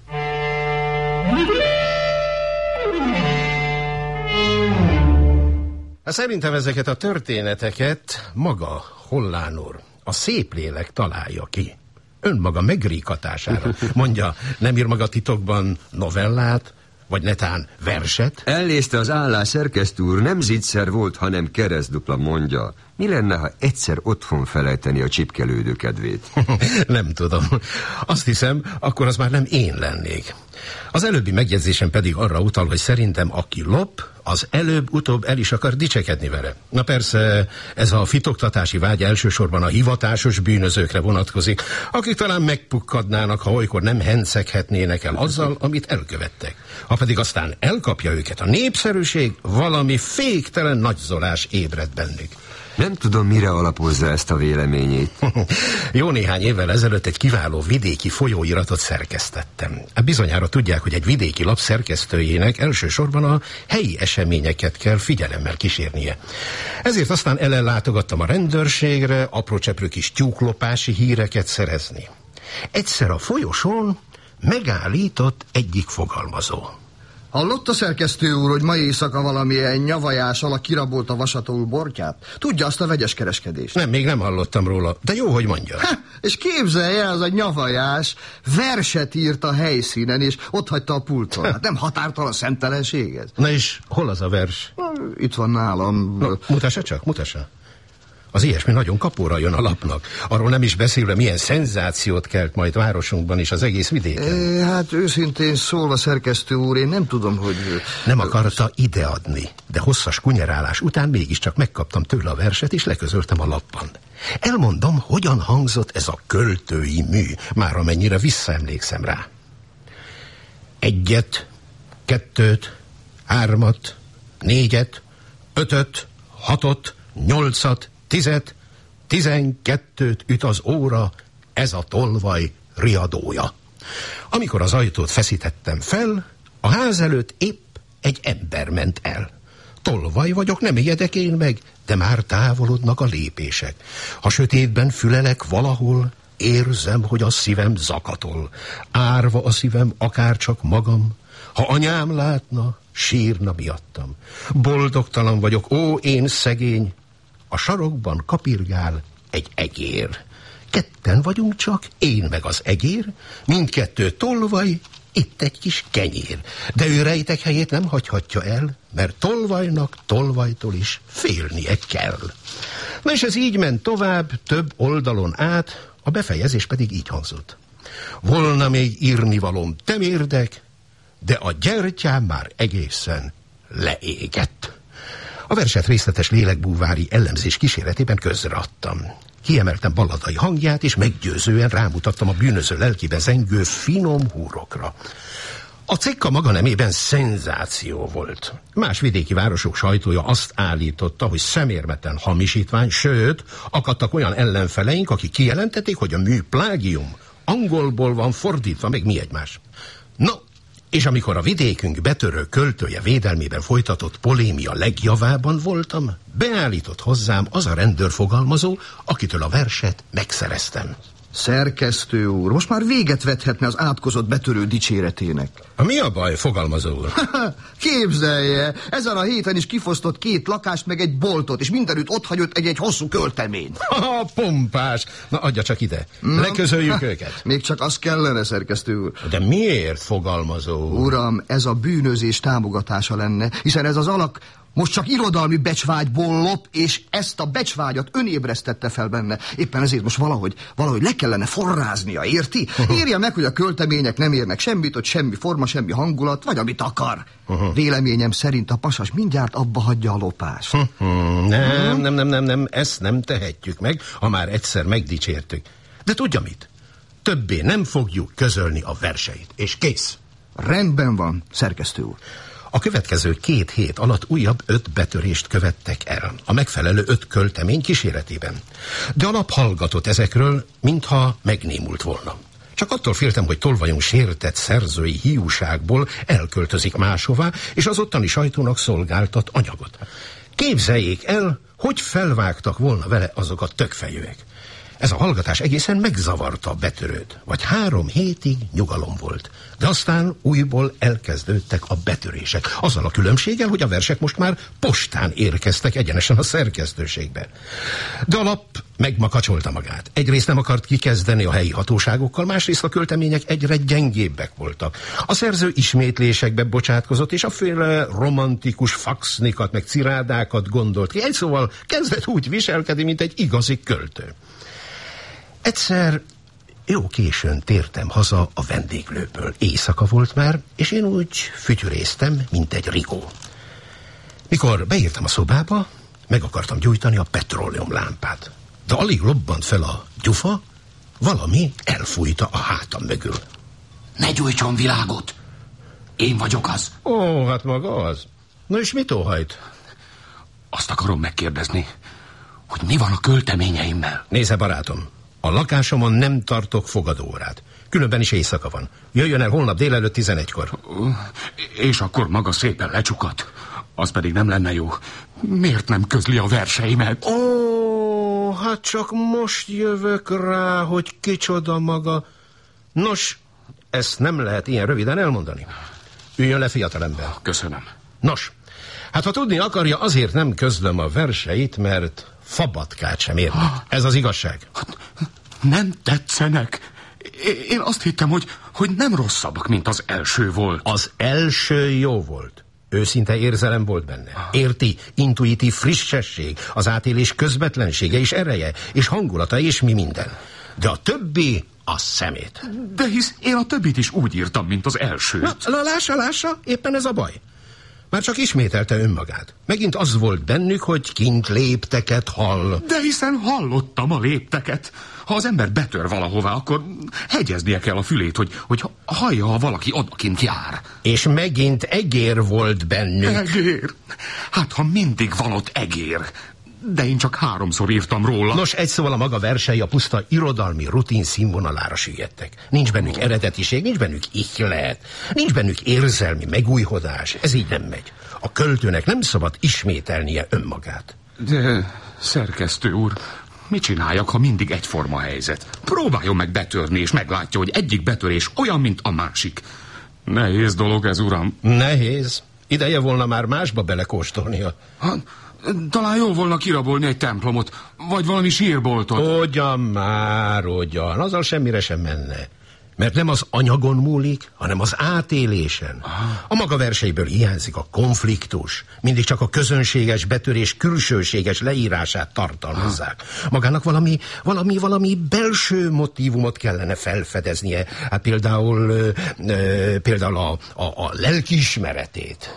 Speaker 10: Szerintem ezeket a történeteket maga Hollán úr, a szép lélek találja ki. Önmaga megríkatására. Mondja, nem ír maga titokban novellát, vagy netán verset?
Speaker 4: Elnézte az állás, szerkesztő úr, nem zicser volt, hanem keresztdupla, mondja. Mi lenne, ha egyszer otthon felejteni a csipkelődő kedvét?
Speaker 10: Nem tudom. Azt hiszem, akkor az már nem én lennék. Az előbbi megjegyzésem pedig arra utal, hogy szerintem aki lop, az előbb-utóbb el is akar dicsekedni vele. Na persze, ez a fitoktatási vágy elsősorban a hivatásos bűnözőkre vonatkozik, akik talán megpukkadnának, ha olykor nem henceghetnének el azzal, amit elkövettek. Ha pedig aztán elkapja őket a népszerűség, valami féktelen nagyzolás ébred bennük.
Speaker 4: Nem tudom, mire alapozza ezt a véleményét.
Speaker 10: Jó néhány évvel ezelőtt egy kiváló vidéki folyóiratot szerkesztettem. Bizonyára tudják, hogy egy vidéki lap szerkesztőjének elsősorban a helyi eseményeket kell figyelemmel kísérnie. Ezért aztán ellenlátogattam a rendőrségre, aprócseprő kis tyúklopási híreket szerezni. Egyszer a folyosón megállított egyik fogalmazó.
Speaker 15: Hallott a szerkesztő úr, hogy ma éjszaka valamilyen nyavajás alak kirabolt a Vasatóul bortját? Tudja azt a vegyes kereskedést?
Speaker 10: Nem, még nem hallottam róla, de jó, hogy mondja.
Speaker 15: Ha, és képzelje, az a nyavajás verset írt a helyszínen, és ott hagyta a pulton. Hát nem határtalan szemtelenség ez?
Speaker 10: Na és hol az a vers?
Speaker 15: Itt van nálam.
Speaker 10: Na, mutassa csak, mutassa. Az ilyesmi nagyon kapóra jön a lapnak. Arról nem is beszélve, milyen szenzációt kelt majd városunkban és az egész vidéken.
Speaker 15: E, hát őszintén szólva, szerkesztő úr, én nem tudom, hogy...
Speaker 10: Nem akarta ideadni, de hosszas kunyerálás után mégiscsak megkaptam tőle a verset, és leközöltem a lapban. Elmondom, hogyan hangzott ez a költői mű, már amennyire visszaemlékszem rá. Egyet, kettőt, hármat, négyet, ötöt, hatot, nyolcat, tizet, tizenkettőt üt az óra, ez a tolvaj riadója. Amikor az ajtót feszítettem fel, a ház előtt épp egy ember ment el. Tolvaj vagyok, nem ijedek én meg, de már távolodnak a lépések. Ha sötétben fülelek valahol, érzem, hogy a szívem zakatol. Árva a szívem, akárcsak magam. Ha anyám látna, sírna miattam. Boldogtalan vagyok, ó, én szegény. A sarokban kapirgál egy egér. Ketten vagyunk csak, én meg az egér, mindkettő tolvaj, itt egy kis kenyér. De ő rejtek helyét nem hagyhatja el, mert tolvajnak tolvajtól is félnie kell. Na és ez így ment tovább, több oldalon át, a befejezés pedig így hangzott. Volna még írnivalóm temérdek, de a gyertyám már egészen leégett. A verset részletes lélekbúvári ellenzés kíséretében közreadtam. Kiemeltem balladai hangját, és meggyőzően rámutattam a bűnöző lelkében zengő finom húrokra. A cikka maga nemében szenzáció volt. Más vidéki városok sajtója azt állította, hogy szemérmeten hamisítvány, sőt, akadtak olyan ellenfeleink, akik kijelentették, hogy a mű plágium, angolból van fordítva, meg mi egymás. No, és amikor a vidékünk betörő költője védelmében folytatott polémia legjavában voltam, beállított hozzám az a rendőrfogalmazó, akitől a verset megszereztem.
Speaker 15: Szerkesztő úr, most már véget vethetne az átkozott betörő dicséretének.
Speaker 10: A mi a baj, fogalmazó úr?
Speaker 15: Képzelje, ezen a héten is kifosztott két lakást, meg egy boltot, és mindenütt ott hagyott egy-egy hosszú költeményt.
Speaker 10: Ha, pompás! Na, adja csak ide. Na, leközöljük őket.
Speaker 15: Még csak az kellene, szerkesztő úr.
Speaker 10: De miért, fogalmazó úr?
Speaker 15: Uram, ez a bűnözés támogatása lenne, hiszen ez az alak most csak irodalmi becsvágyból lop, és ezt a becsvágyat önébresztette fel benne. Éppen ezért most valahogy, valahogy le kellene forráznia, érti? Írja meg, hogy a költemények nem érnek semmit, hogy semmi forma, semmi hangulat, vagy amit akar. Uh-huh. Véleményem szerint a pasas mindjárt abba hagyja a lopást.
Speaker 10: Uh-huh. Nem, nem, nem, nem, nem, ezt nem tehetjük meg, ha már egyszer megdicsértük. De tudja mit? Többé nem fogjuk közölni a verseit, és kész.
Speaker 15: Rendben van, szerkesztő úr.
Speaker 10: A következő két hét alatt újabb öt betörést követtek el, a megfelelő öt költemény kíséretében. De a lap hallgatott ezekről, mintha megnémult volna. Csak attól féltem, hogy tolvajunk sértett szerzői hiúságból elköltözik máshová, és az ottani sajtónak szolgáltat anyagot. Képzeljék el, hogy felvágtak volna vele azok a tökfejűek. Ez a hallgatás egészen megzavarta a betörőt, vagy három hétig nyugalom volt. De aztán újból elkezdődtek a betörések. Azzal a különbséggel, hogy a versek most már postán érkeztek egyenesen a szerkesztőségbe. De a lap megmakacsolta magát. Egyrészt nem akart kikezdeni a helyi hatóságokkal, másrészt a költemények egyre gyengébbek voltak. A szerző ismétlésekbe bocsátkozott, és a féle romantikus faxnikat, meg cirádákat gondolt ki. Egy szóval kezdett úgy viselkedni, mint egy igazi költő. Egyszer jó későn tértem haza a vendéglőből. Éjszaka volt már, és én úgy fütyüréztem, mint egy rigó. Mikor beértem a szobába, meg akartam gyújtani a petróleumlámpát. De alig lobbant fel a gyufa, valami elfújta a hátam mögül.
Speaker 13: Ne gyújtson világot! Én vagyok az.
Speaker 10: Ó, hát maga az. Na és mit óhajt?
Speaker 13: Azt akarom megkérdezni,
Speaker 7: hogy mi van a költeményeimmel.
Speaker 10: Nézze, barátom, a lakásomon nem tartok fogadóórát. Különben is éjszaka van. Jöjjön el holnap délelőtt tizenegykor.
Speaker 7: És akkor maga szépen lecsukat. Az pedig nem lenne jó. Miért nem közli a verseimet?
Speaker 10: Ó, hát csak most jövök rá, hogy kicsoda maga. Nos, ezt nem lehet ilyen röviden elmondani. Üljön le, fiatalember.
Speaker 7: Köszönöm.
Speaker 10: Nos, hát ha tudni akarja, azért nem közlöm a verseit, mert fabatkát sem érnek. Ez az igazság.
Speaker 7: Hát, nem tetszenek. Én azt hittem, hogy, hogy nem rosszabbak, mint az első volt.
Speaker 10: Az első jó volt. Őszinte érzelem volt benne. Érti, intuitív frissesség, az átélés közvetlensége és ereje, és hangulata, és mi minden. De a többi a szemét.
Speaker 7: De hisz én a többit is úgy írtam, mint az elsőt.
Speaker 10: Na, lássa, lássa, éppen ez a baj. Már csak ismételte önmagát. Megint az volt bennük, hogy kint lépteket hall.
Speaker 7: De hiszen hallottam a lépteket. Ha az ember betör valahová, akkor hegyeznie kell a fülét, hogy, hogy hallja, ha valaki odakint jár.
Speaker 10: És megint egér volt bennük.
Speaker 7: Egér? Hát, ha mindig van ott egér. De én csak háromszor írtam róla.
Speaker 10: Nos, egy szóval a maga versei a puszta irodalmi rutin színvonalára süllyedtek. Nincs bennük eredetiség, nincs bennük ihlet, nincs bennük érzelmi megújhodás. Ez így nem megy. A költőnek nem szabad ismételnie önmagát.
Speaker 7: De, szerkesztő úr, mit csináljak, ha mindig egyforma helyzet? Próbáljon meg betörni, és meglátja, hogy egyik betörés olyan, mint a másik. Nehéz dolog ez, uram.
Speaker 10: Nehéz. Ideje volna már másba belekóstolnia.
Speaker 7: Ha, talán jól volna kirabolni egy templomot, vagy valami sírboltot.
Speaker 10: Ugyan már, ugyan. Azzal semmire sem menne. Mert nem az anyagon múlik, hanem az átélésen. A maga verseiből hiányzik a konfliktus. Mindig csak a közönséges betörés külsőséges leírását tartalmazzák. Magának valami, valami, valami belső motívumot kellene felfedeznie. Hát például, ö, ö, például a, a, a lelkiismeretét.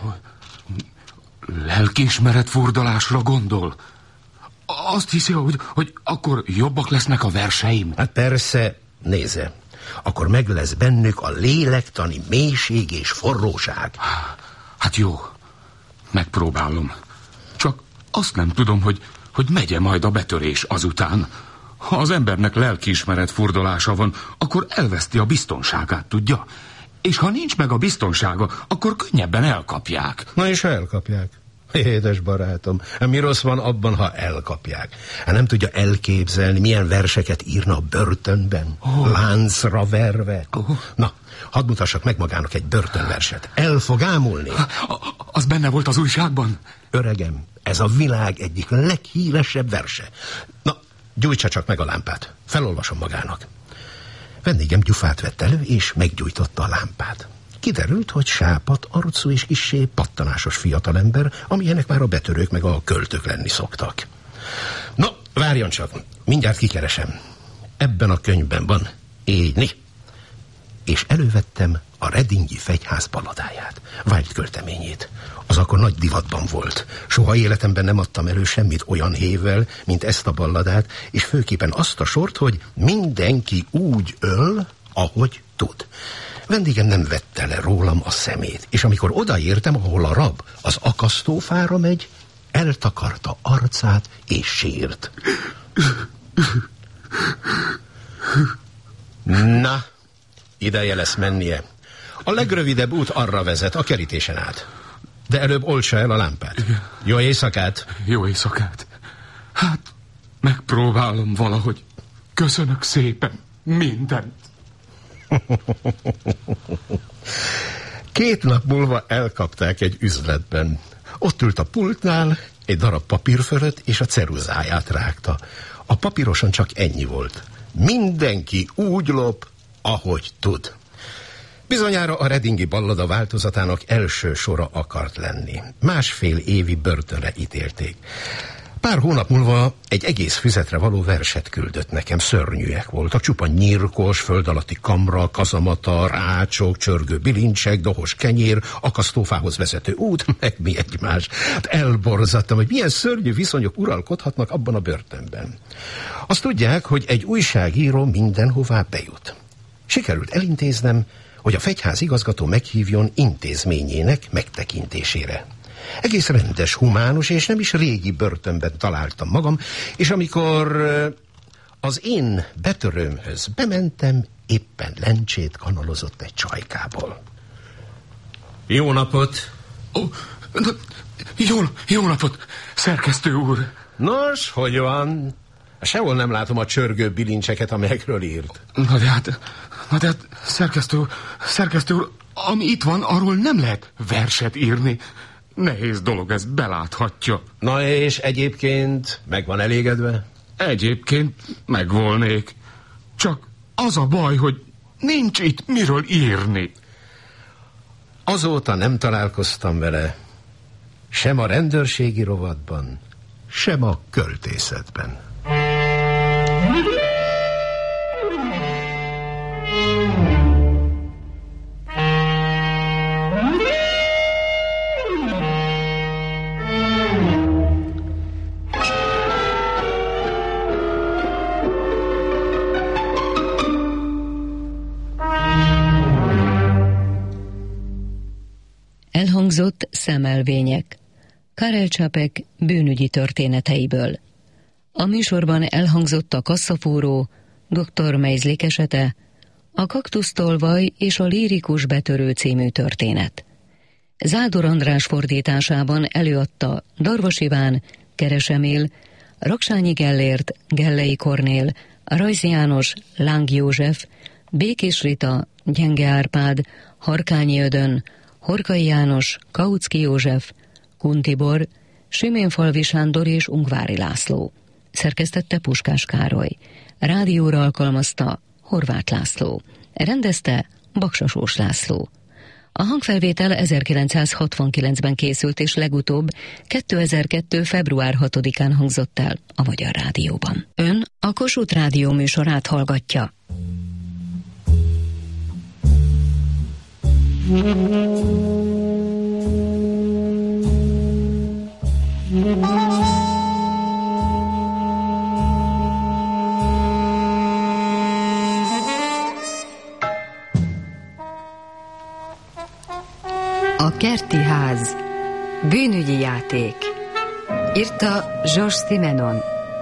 Speaker 7: Lelkiismeret furdalásra gondol? Azt hiszi, hogy, hogy akkor jobbak lesznek a verseim?
Speaker 10: Hát persze, nézze. Akkor meg lesz bennük a lélektani mélység és forróság.
Speaker 7: Hát jó, megpróbálom. Csak azt nem tudom, hogy, hogy megye majd a betörés azután. Ha az embernek lelkiismeret furdalása van, akkor elveszti a biztonságát, tudja? És ha nincs meg a biztonsága, akkor könnyebben elkapják.
Speaker 10: Na és ha elkapják? Édes barátom, mi rossz van abban, ha elkapják? Hát nem tudja elképzelni, milyen verseket írna a börtönben, oh. láncra verve. Oh. Na, hadd mutassak meg magának egy börtönverset. El fog ámulni.
Speaker 7: Az benne volt az újságban?
Speaker 10: Öregem, ez a világ egyik leghíresebb verse. Na, gyújtsa csak meg a lámpát. Felolvasom magának. Vendégem gyufát vett elő, és meggyújtotta a lámpát. Kiderült, hogy sápadt arcú és kissé pattanásos fiatalember, amilyenek már a betörők meg a költők lenni szoktak. No, várjon csak, mindjárt kikeresem. Ebben a könyvben van Éjni. És elővettem a Redingi Fegyház balladáját, Wilde költeményét. Az akkor nagy divatban volt. Soha életemben nem adtam elő semmit olyan hévvel, mint ezt a balladát, és főképpen azt a sort, hogy mindenki úgy öl, ahogy tud. Vendégem nem vette le rólam a szemét, és amikor odaértem, ahol a rab az akasztófára megy, eltakarta arcát és sírt. Na, ideje lesz mennie. A legrövidebb út arra vezet, a kerítésen át. De előbb oltsa el a lámpát. Jó éjszakát!
Speaker 7: Jó éjszakát! Hát, megpróbálom valahogy. Köszönök szépen mindent.
Speaker 10: Két nap múlva elkapták egy üzletben. Ott ült a pultnál, egy darab papír fölött, és a ceruzáját rágta. A papíroson csak ennyi volt. Mindenki úgy lop, ahogy tud. Bizonyára a Redingi ballada változatának első sora akart lenni. Másfél évi börtönre ítélték. Pár hónap múlva egy egész füzetre való verset küldött nekem. Szörnyűek voltak, csupa nyírkos, föld alatti kamra, kazamata, rácsok, csörgő bilincsek, dohos kenyér, akasztófához vezető út, meg mi egymás. Hát elborzadtam, hogy milyen szörnyű viszonyok uralkodhatnak abban a börtönben. Azt tudják, hogy egy újságíró mindenhová bejut. Sikerült elintéznem, hogy a fegyház igazgató meghívjon intézményének megtekintésére. Egész rendes, humánus, és nem is régi börtönben találtam magam, és amikor az én betörőmhöz bementem, éppen lencsét kanalozott egy csajkából. Jó napot!
Speaker 6: Oh, jó, jó napot, szerkesztő úr!
Speaker 10: Nos, hogy van? Sehol nem látom a csörgő bilincseket, amelyekről írt.
Speaker 6: Na de hát, na de hát, szerkesztő úr, szerkesztő úr, ami itt van, arról nem lehet verset írni. Nehéz dolog, ezt beláthatja.
Speaker 10: Na és egyébként meg van elégedve?
Speaker 6: Egyébként megvolnék. Csak az a baj, hogy nincs itt miről írni.
Speaker 10: Azóta nem találkoztam vele, sem a rendőrségi rovatban, sem a költészetben.
Speaker 2: Elhangzott szemelvények Karel Čapek bűnügyi történeteiből. A műsorban elhangzott a kasszafúró, doktor Mejzlik esete, a kaktusztolvaj és a lírikus betörő című történet. Zádor András fordításában előadta Darvas Iván, Keres Emil, Raksányi Gellért, Gellei Kornél, Rajzi János, Láng József, Békés Rita, Gyenge Árpád, Harkányi Ödön, Horkai János, Kautsky József, Kun Tibor, Siménfalvi Sándor és Ungvári László. Szerkesztette Puskás Károly. Rádióra alkalmazta Horváth László. Rendezte Baksasós László. A hangfelvétel ezerkilencszázhatvankilencben készült, és legutóbb kétezer-kettő. február hatodikán hangzott el a Magyar Rádióban. Ön a Kossuth Rádió műsorát hallgatja.
Speaker 16: A kerti ház. Bűnügyi játék. Írta Georges Simenon.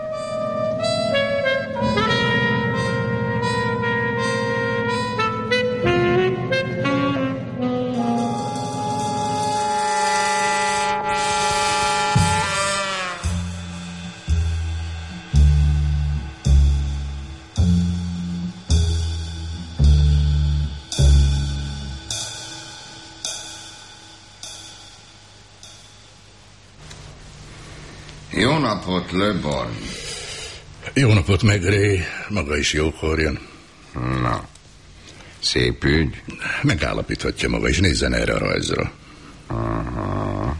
Speaker 17: Jó napot, Le Borgne.
Speaker 18: Jó napot, Maigret. Maga is jókor jön.
Speaker 17: Na, szép ügy.
Speaker 18: Megállapíthatja maga, és nézzen erre a rajzra.
Speaker 17: Aha.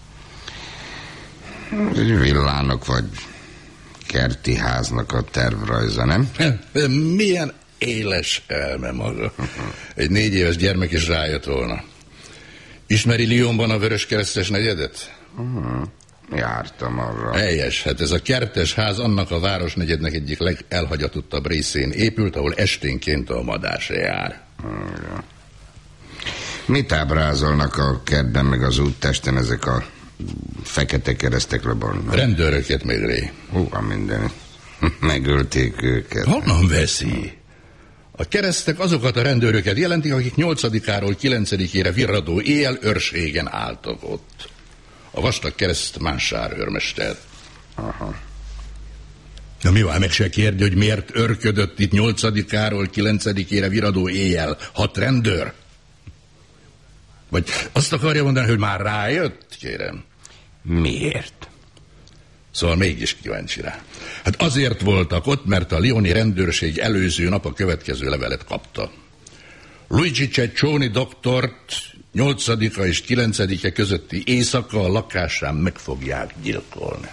Speaker 17: Egy villának vagy kerti háznak a tervrajza, nem?
Speaker 18: Milyen éles elme maga. Egy négy éves gyermek is rájött volna. Ismeri Lyonban a Vöröskeresztes negyedet?
Speaker 17: Uh-huh. Jártam arra.
Speaker 18: Helyes, hát ez a kertes ház annak a városnegyednek egyik legelhagyatottabb részén épült, ahol esténként a madár se jár.
Speaker 17: Uh-huh. Mit ábrázolnak a kertben meg az úttesten ezek a fekete keresztek, Le Borgne?
Speaker 18: Rendőröket, Maigret.
Speaker 17: Hú, a minden. Megölték őket.
Speaker 18: Honnan veszi? A keresztek azokat a rendőröket jelentik, akik nyolcadikáról kilencedikére virradó éjjel őrségen álltak ott. A vastag kereszt Mánsár őrmester.
Speaker 17: Aha.
Speaker 18: Na mi van, meg se kérdi, hogy miért örködött itt nyolcadikáról kilencedikére viradó éjjel hat rendőr? Vagy azt akarja mondani, hogy már rájött, kérem?
Speaker 17: Miért?
Speaker 18: Szóval mégis kíváncsi rá. Hát azért voltak ott, mert a lyoni rendőrség előző nap a következő levelet kapta. Luigi Cecchioni doktort nyolcadika és kilencedike közötti éjszaka a lakásán meg fogják gyilkolni.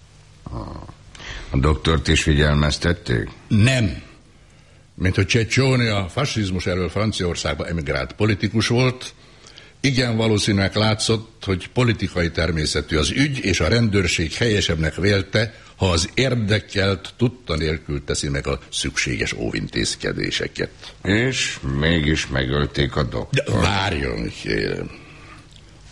Speaker 17: A doktort is figyelmeztették?
Speaker 18: Nem. Mint hogy Cecchioni a fasizmus elől Franciaországba emigrált politikus volt, igen valószínűleg látszott, hogy politikai természetű az ügy, és a rendőrség helyesebbnek vélte, ha az érdekelt tudta nélkül teszi meg a szükséges óvintézkedéseket.
Speaker 17: És mégis megölték a doktort.
Speaker 18: De várjon, kérem.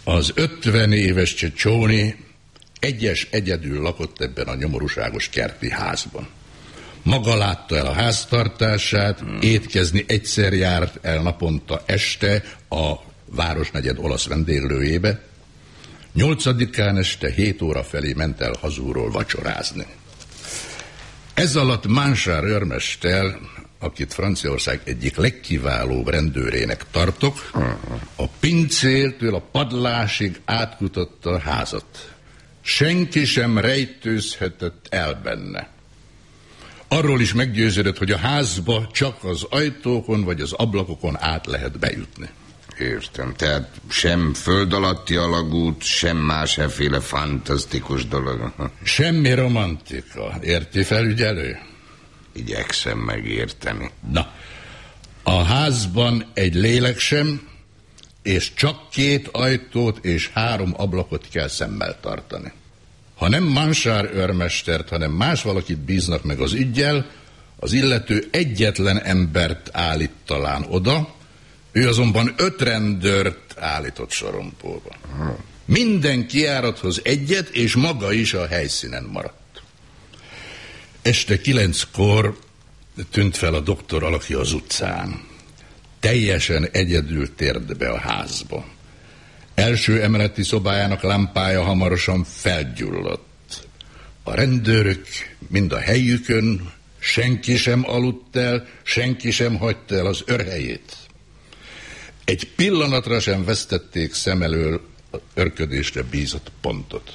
Speaker 18: Az ötven éves Cecconi egyes egyedül lakott ebben a nyomorúságos kerti házban. Maga látta el a háztartását, hmm. étkezni egyszer járt el naponta este a városnegyed olasz vendéglőjébe. Nyolcadikán este hét óra felé ment el hazúról vacsorázni. Ez alatt Mansart őrmester, akit Franciaország egyik legkiválóbb rendőrének tartok, a pincértől a padlásig átkutatta a házat. Senki sem rejtőzhetett el benne. Arról is meggyőződött, hogy a házba csak az ajtókon vagy az ablakokon át lehet bejutni.
Speaker 17: Értem, tehát sem föld alatti alagút, sem másféle fantasztikus dolog.
Speaker 18: Semmi romantika, érti felügyelő?
Speaker 17: Igyekszem megérteni.
Speaker 18: Na, a házban egy lélek sem, és csak két ajtót és három ablakot kell szemmel tartani. Ha nem Mansart őrmestert, hanem más valakit bíznak meg az üggyel, az illető egyetlen embert állít talán oda, ő azonban öt rendőrt állított sorompóba. Minden kijárathoz egyet, és maga is a helyszínen maradt. Este kilenckor tűnt fel a doktor alakja az utcán. Teljesen egyedül tért be a házba. Első emeleti szobájának lámpája hamarosan felgyulladt. A rendőrök mind a helyükön, senki sem aludt el, senki sem hagyta el az őrhelyét. Egy pillanatra sem vesztették szem elől az őrködésre bízott pontot.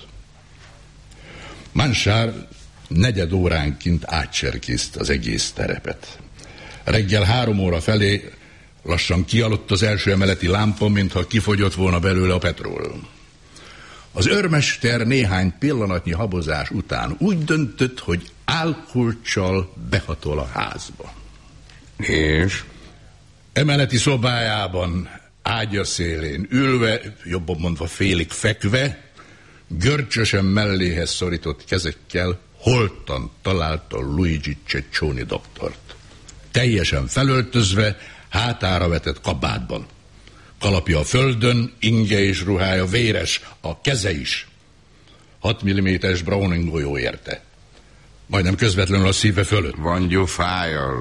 Speaker 18: Mansart negyed óránként átserkészte az egész terepet. Reggel három óra felé lassan kialudt az első emeleti lámpa, mintha kifogyott volna belőle a petrol. Az őrmester néhány pillanatnyi habozás után úgy döntött, hogy álkulccsal behatol a házba.
Speaker 17: És?
Speaker 18: Emeleti szobájában, ágya szélén ülve, jobban mondva félig fekve, görcsösen melléhez szorított kezekkel holtan találta Luigi Cecconi doktort. Teljesen felöltözve, hátára vetett kabátban. Kalapja a földön, inge és ruhája véres, a keze is. hat milliméteres Browning golyó érte. Majdnem közvetlenül a szíve fölött.
Speaker 17: Van gyufája.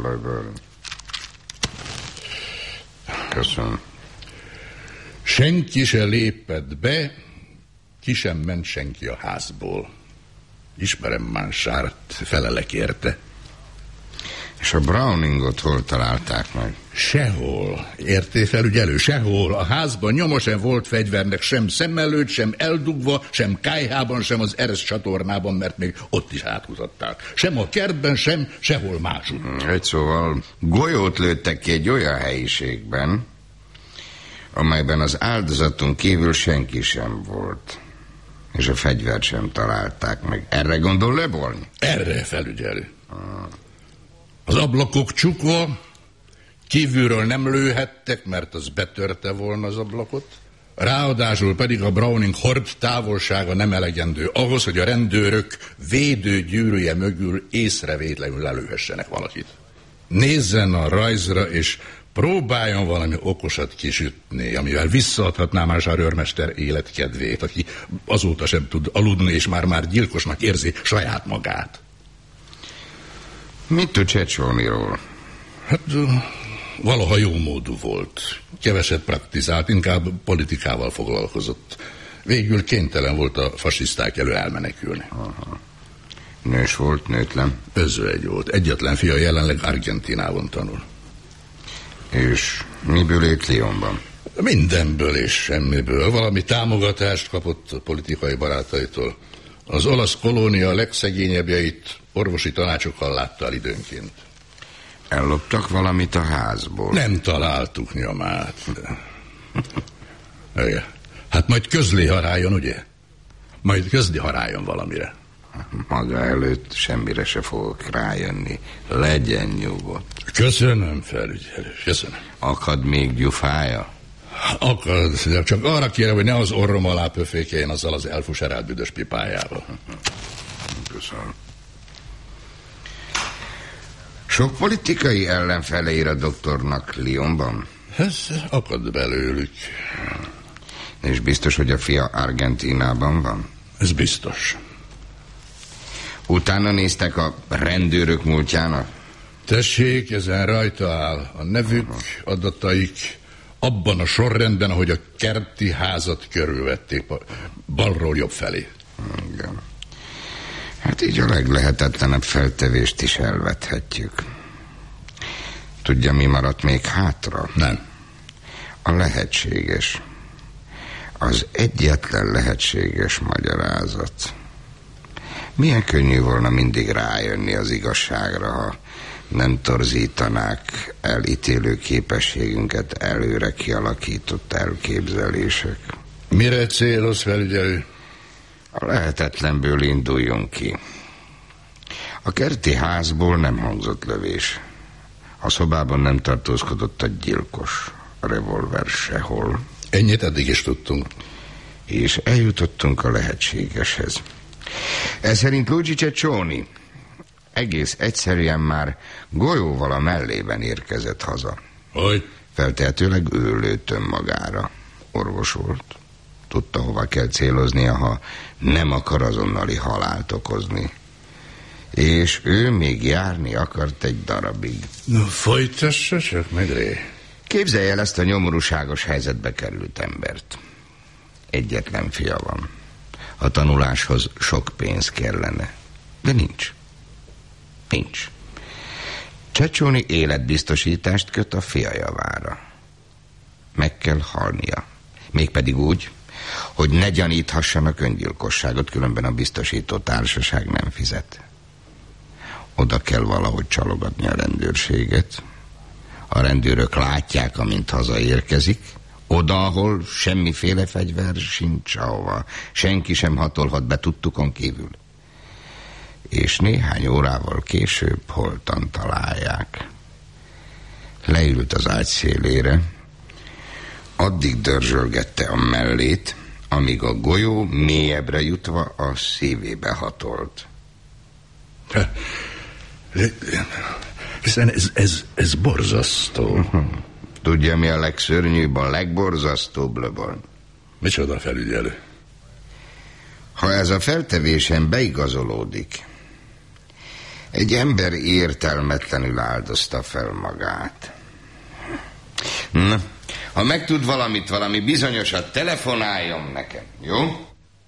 Speaker 17: Köszönöm.
Speaker 18: Senki se lépett be, ki sem ment senki a házból. Ismerem Mansart, felelek érte.
Speaker 17: És a Browningot hol találták meg?
Speaker 18: Sehol, érté felügyelő, sehol. A házban nyoma sem volt fegyvernek, sem szem előtt, sem eldugva, sem kályhában, sem az Eresz csatornában, mert még ott is átkutatták. Sem a kertben, sem sehol máshogy.
Speaker 17: Egy szóval golyót lőttek ki egy olyan helyiségben, amelyben az áldozaton kívül senki sem volt. És a fegyvert sem találták meg. Erre gondol Le Borgne?
Speaker 18: Erre felügyelő. Ah. Az ablakok csukva, kívülről nem lőhettek, mert az betörte volna az ablakot. Ráadásul pedig a Browning hord távolsága nem elegendő ahhoz, hogy a rendőrök védőgyűrűje mögül észrevétlenül lelőhessenek valakit. Nézzen a rajzra, és próbáljon valami okosat kisütni, amivel visszaadhatná Mansart őrmester életkedvét, aki azóta sem tud aludni, és már-már gyilkosnak érzi saját magát.
Speaker 17: Mit tud Cecconiról?
Speaker 18: Hát valaha jó módú volt. Keveset praktizált, inkább politikával foglalkozott. Végül kénytelen volt a fasiszták elől elmenekülni.
Speaker 17: Aha. Nős volt, nőtlen?
Speaker 18: Özvegy volt. Egyetlen fia jelenleg Argentinában tanul.
Speaker 17: És miből élt Lyonban?
Speaker 18: Mindenből és semmiből. Valami támogatást kapott a politikai barátaitól. Az olasz kolónia legszegényebbjeit orvosi tanácsokkal látta el időnként.
Speaker 17: Elloptak valamit a házból?
Speaker 18: Nem találtuk nyomát. Igen. Hát majd közlé haráljon, ugye? Majd közlé haráljon valamire.
Speaker 17: Maga előtt semmire se fogok rájönni. Legyen nyugodt.
Speaker 18: Köszönöm, felügyelő, köszönöm.
Speaker 17: Akad még gyufája?
Speaker 18: Akad, de csak arra kérem, hogy ne az orrom alá pöfékeljen azzal az elfuserált büdös pipájával.
Speaker 17: Köszönöm. Sok politikai ellenfele ír a doktornak Lyonban?
Speaker 18: Ez akad belőlük.
Speaker 17: És biztos, hogy a fia Argentínában van?
Speaker 18: Ez biztos.
Speaker 17: Utána néztek a rendőrök múltjának?
Speaker 18: Tessék, ezen rajta áll a nevük, adataik, abban a sorrendben, ahogy a kerti házat körülvették, balról jobb felé.
Speaker 17: Igen. Hát így a leglehetetlenebb feltevést is elvethetjük. Tudja, mi maradt még hátra?
Speaker 18: Nem.
Speaker 17: A lehetséges. Az egyetlen lehetséges magyarázat. Milyen könnyű volna mindig rájönni az igazságra, ha nem torzítanák elítélő képességünket előre kialakított elképzelések.
Speaker 18: Mire céloz, felügyelő?
Speaker 17: A lehetetlenből induljunk ki. A kerti házból nem hangzott lövés. A szobában nem tartózkodott a gyilkos. A revolver sehol.
Speaker 18: Ennyit eddig is tudtunk.
Speaker 17: És eljutottunk a lehetségeshez. Ez szerint Luigi Cecchoni egész egyszerűen már golyóval a mellében érkezett haza.
Speaker 18: Hogy?
Speaker 17: Feltehetőleg ő lőtt önmagára. Orvos volt. Tudta, hova kell céloznia, ha nem akar azonnali halált okozni. És ő még járni akart egy darabig.
Speaker 18: No, folytassa csak, Medré.
Speaker 17: Képzelje el ezt a nyomorúságos helyzetbe került embert. Egyetlen fia van. A tanuláshoz sok pénz kellene. De nincs. Nincs. Cecchoni életbiztosítást köt a fia javára. Meg kell halnia. Mégpedig úgy, hogy ne gyaníthassanak öngyilkosságot, különben a biztosító társaság nem fizet. Oda kell valahogy csalogatni a rendőrséget. A rendőrök látják, amint hazaérkezik. Oda, ahol semmiféle fegyver sincs, ahova senki sem hatolhat be tudtukon kívül. És néhány órával később holtan találják. Leült az ágy szélére, addig dörzsölgette a mellét, amíg a golyó mélyebbre jutva a szívébe hatolt.
Speaker 18: Hiszen ez, ez, ez borzasztó.
Speaker 17: Tudja, mi a legszörnyűbb, a legborzasztóbb, Löborn?
Speaker 18: Micsoda, felügyelő?
Speaker 17: Ha ez a feltevésen beigazolódik, egy ember értelmetlenül áldozta fel magát. Na, ha megtud valamit, valami bizonyosat, telefonáljon nekem, jó?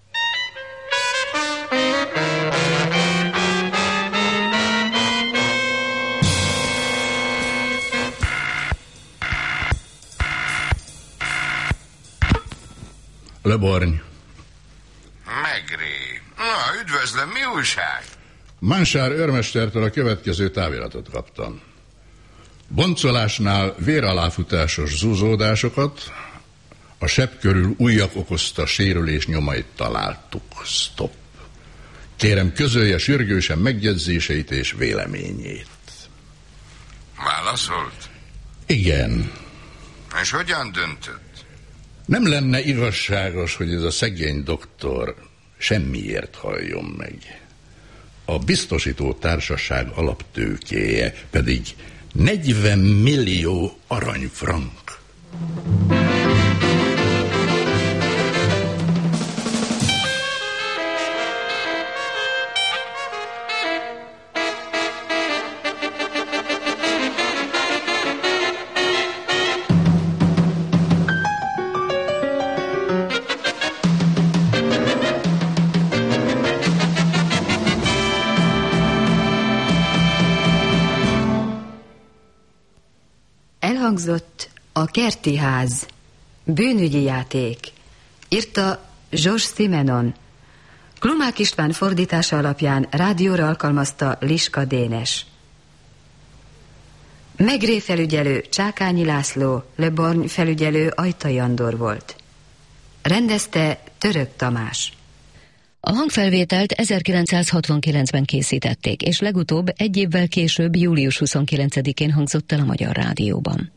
Speaker 18: Leborny.
Speaker 17: Megré. Na, üdvözlöm, mi újság?
Speaker 18: Mansár őrmestertől a következő táviratot kaptam. Boncolásnál véraláfutásos zúzódásokat, a sebb körül újak okozta sérülés nyomait találtuk. Stop. Kérem, közölje sürgősen megjegyzéseit és véleményét.
Speaker 17: Válaszolt?
Speaker 18: Igen.
Speaker 17: És hogyan döntött?
Speaker 18: Nem lenne igazságos, hogy ez a szegény doktor semmiért halljon meg. A biztosító társaság alaptőkéje pedig negyven millió aranyfrank.
Speaker 16: Elhangzott a kerti ház, bűnügyi játék, írta Georges Simenon. Klumák István fordítása alapján rádióra alkalmazta Liska Dénes. Megré felügyelő Csákányi László, Leborny felügyelő Ajtai Andor volt. Rendezte Török Tamás.
Speaker 2: A hangfelvételt ezerkilencszázhatvankilencben készítették, és legutóbb egy évvel később, július huszonkilencedikén hangzott el a Magyar Rádióban.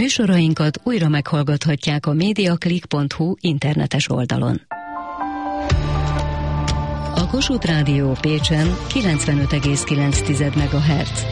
Speaker 2: Műsorainkat újra meghallgathatják a mediaclick pont hu internetes oldalon. A Kossuth Rádió Pécsen kilencvenöt egész kilenc megahertz.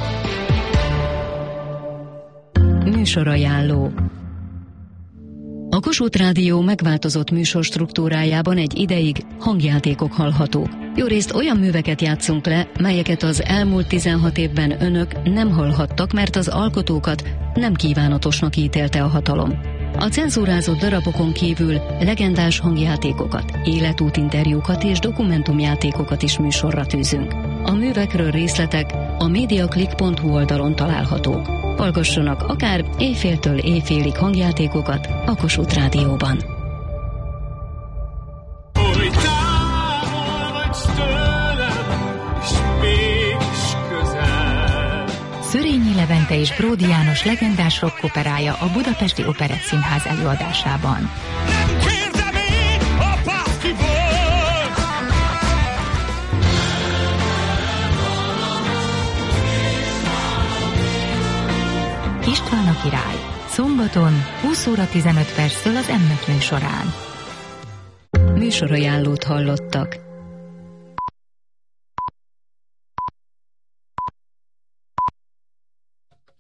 Speaker 2: Műsorajánló. A Kossuth Rádió megváltozott műsorstruktúrájában egy ideig hangjátékok hallhatók. Jórészt olyan műveket játszunk le, melyeket az elmúlt tizenhat évben önök nem hallhattak, mert az alkotókat nem kívánatosnak ítélte a hatalom. A cenzúrázott darabokon kívül legendás hangjátékokat, életútinterjúkat és dokumentumjátékokat is műsorra tűzünk. A művekről részletek a mediaclick pont hu oldalon találhatók. Hallgassanak akár éjféltől éjfélig hangjátékokat a Kossuth Rádióban.
Speaker 19: Szörényi Levente és Bródi János legendás rock operája a Budapesti Operett Színház előadásában. István a király. Szombaton húsz óra tizenöt perctől az M öt műsorán.
Speaker 2: Műsorajánlót hallottak.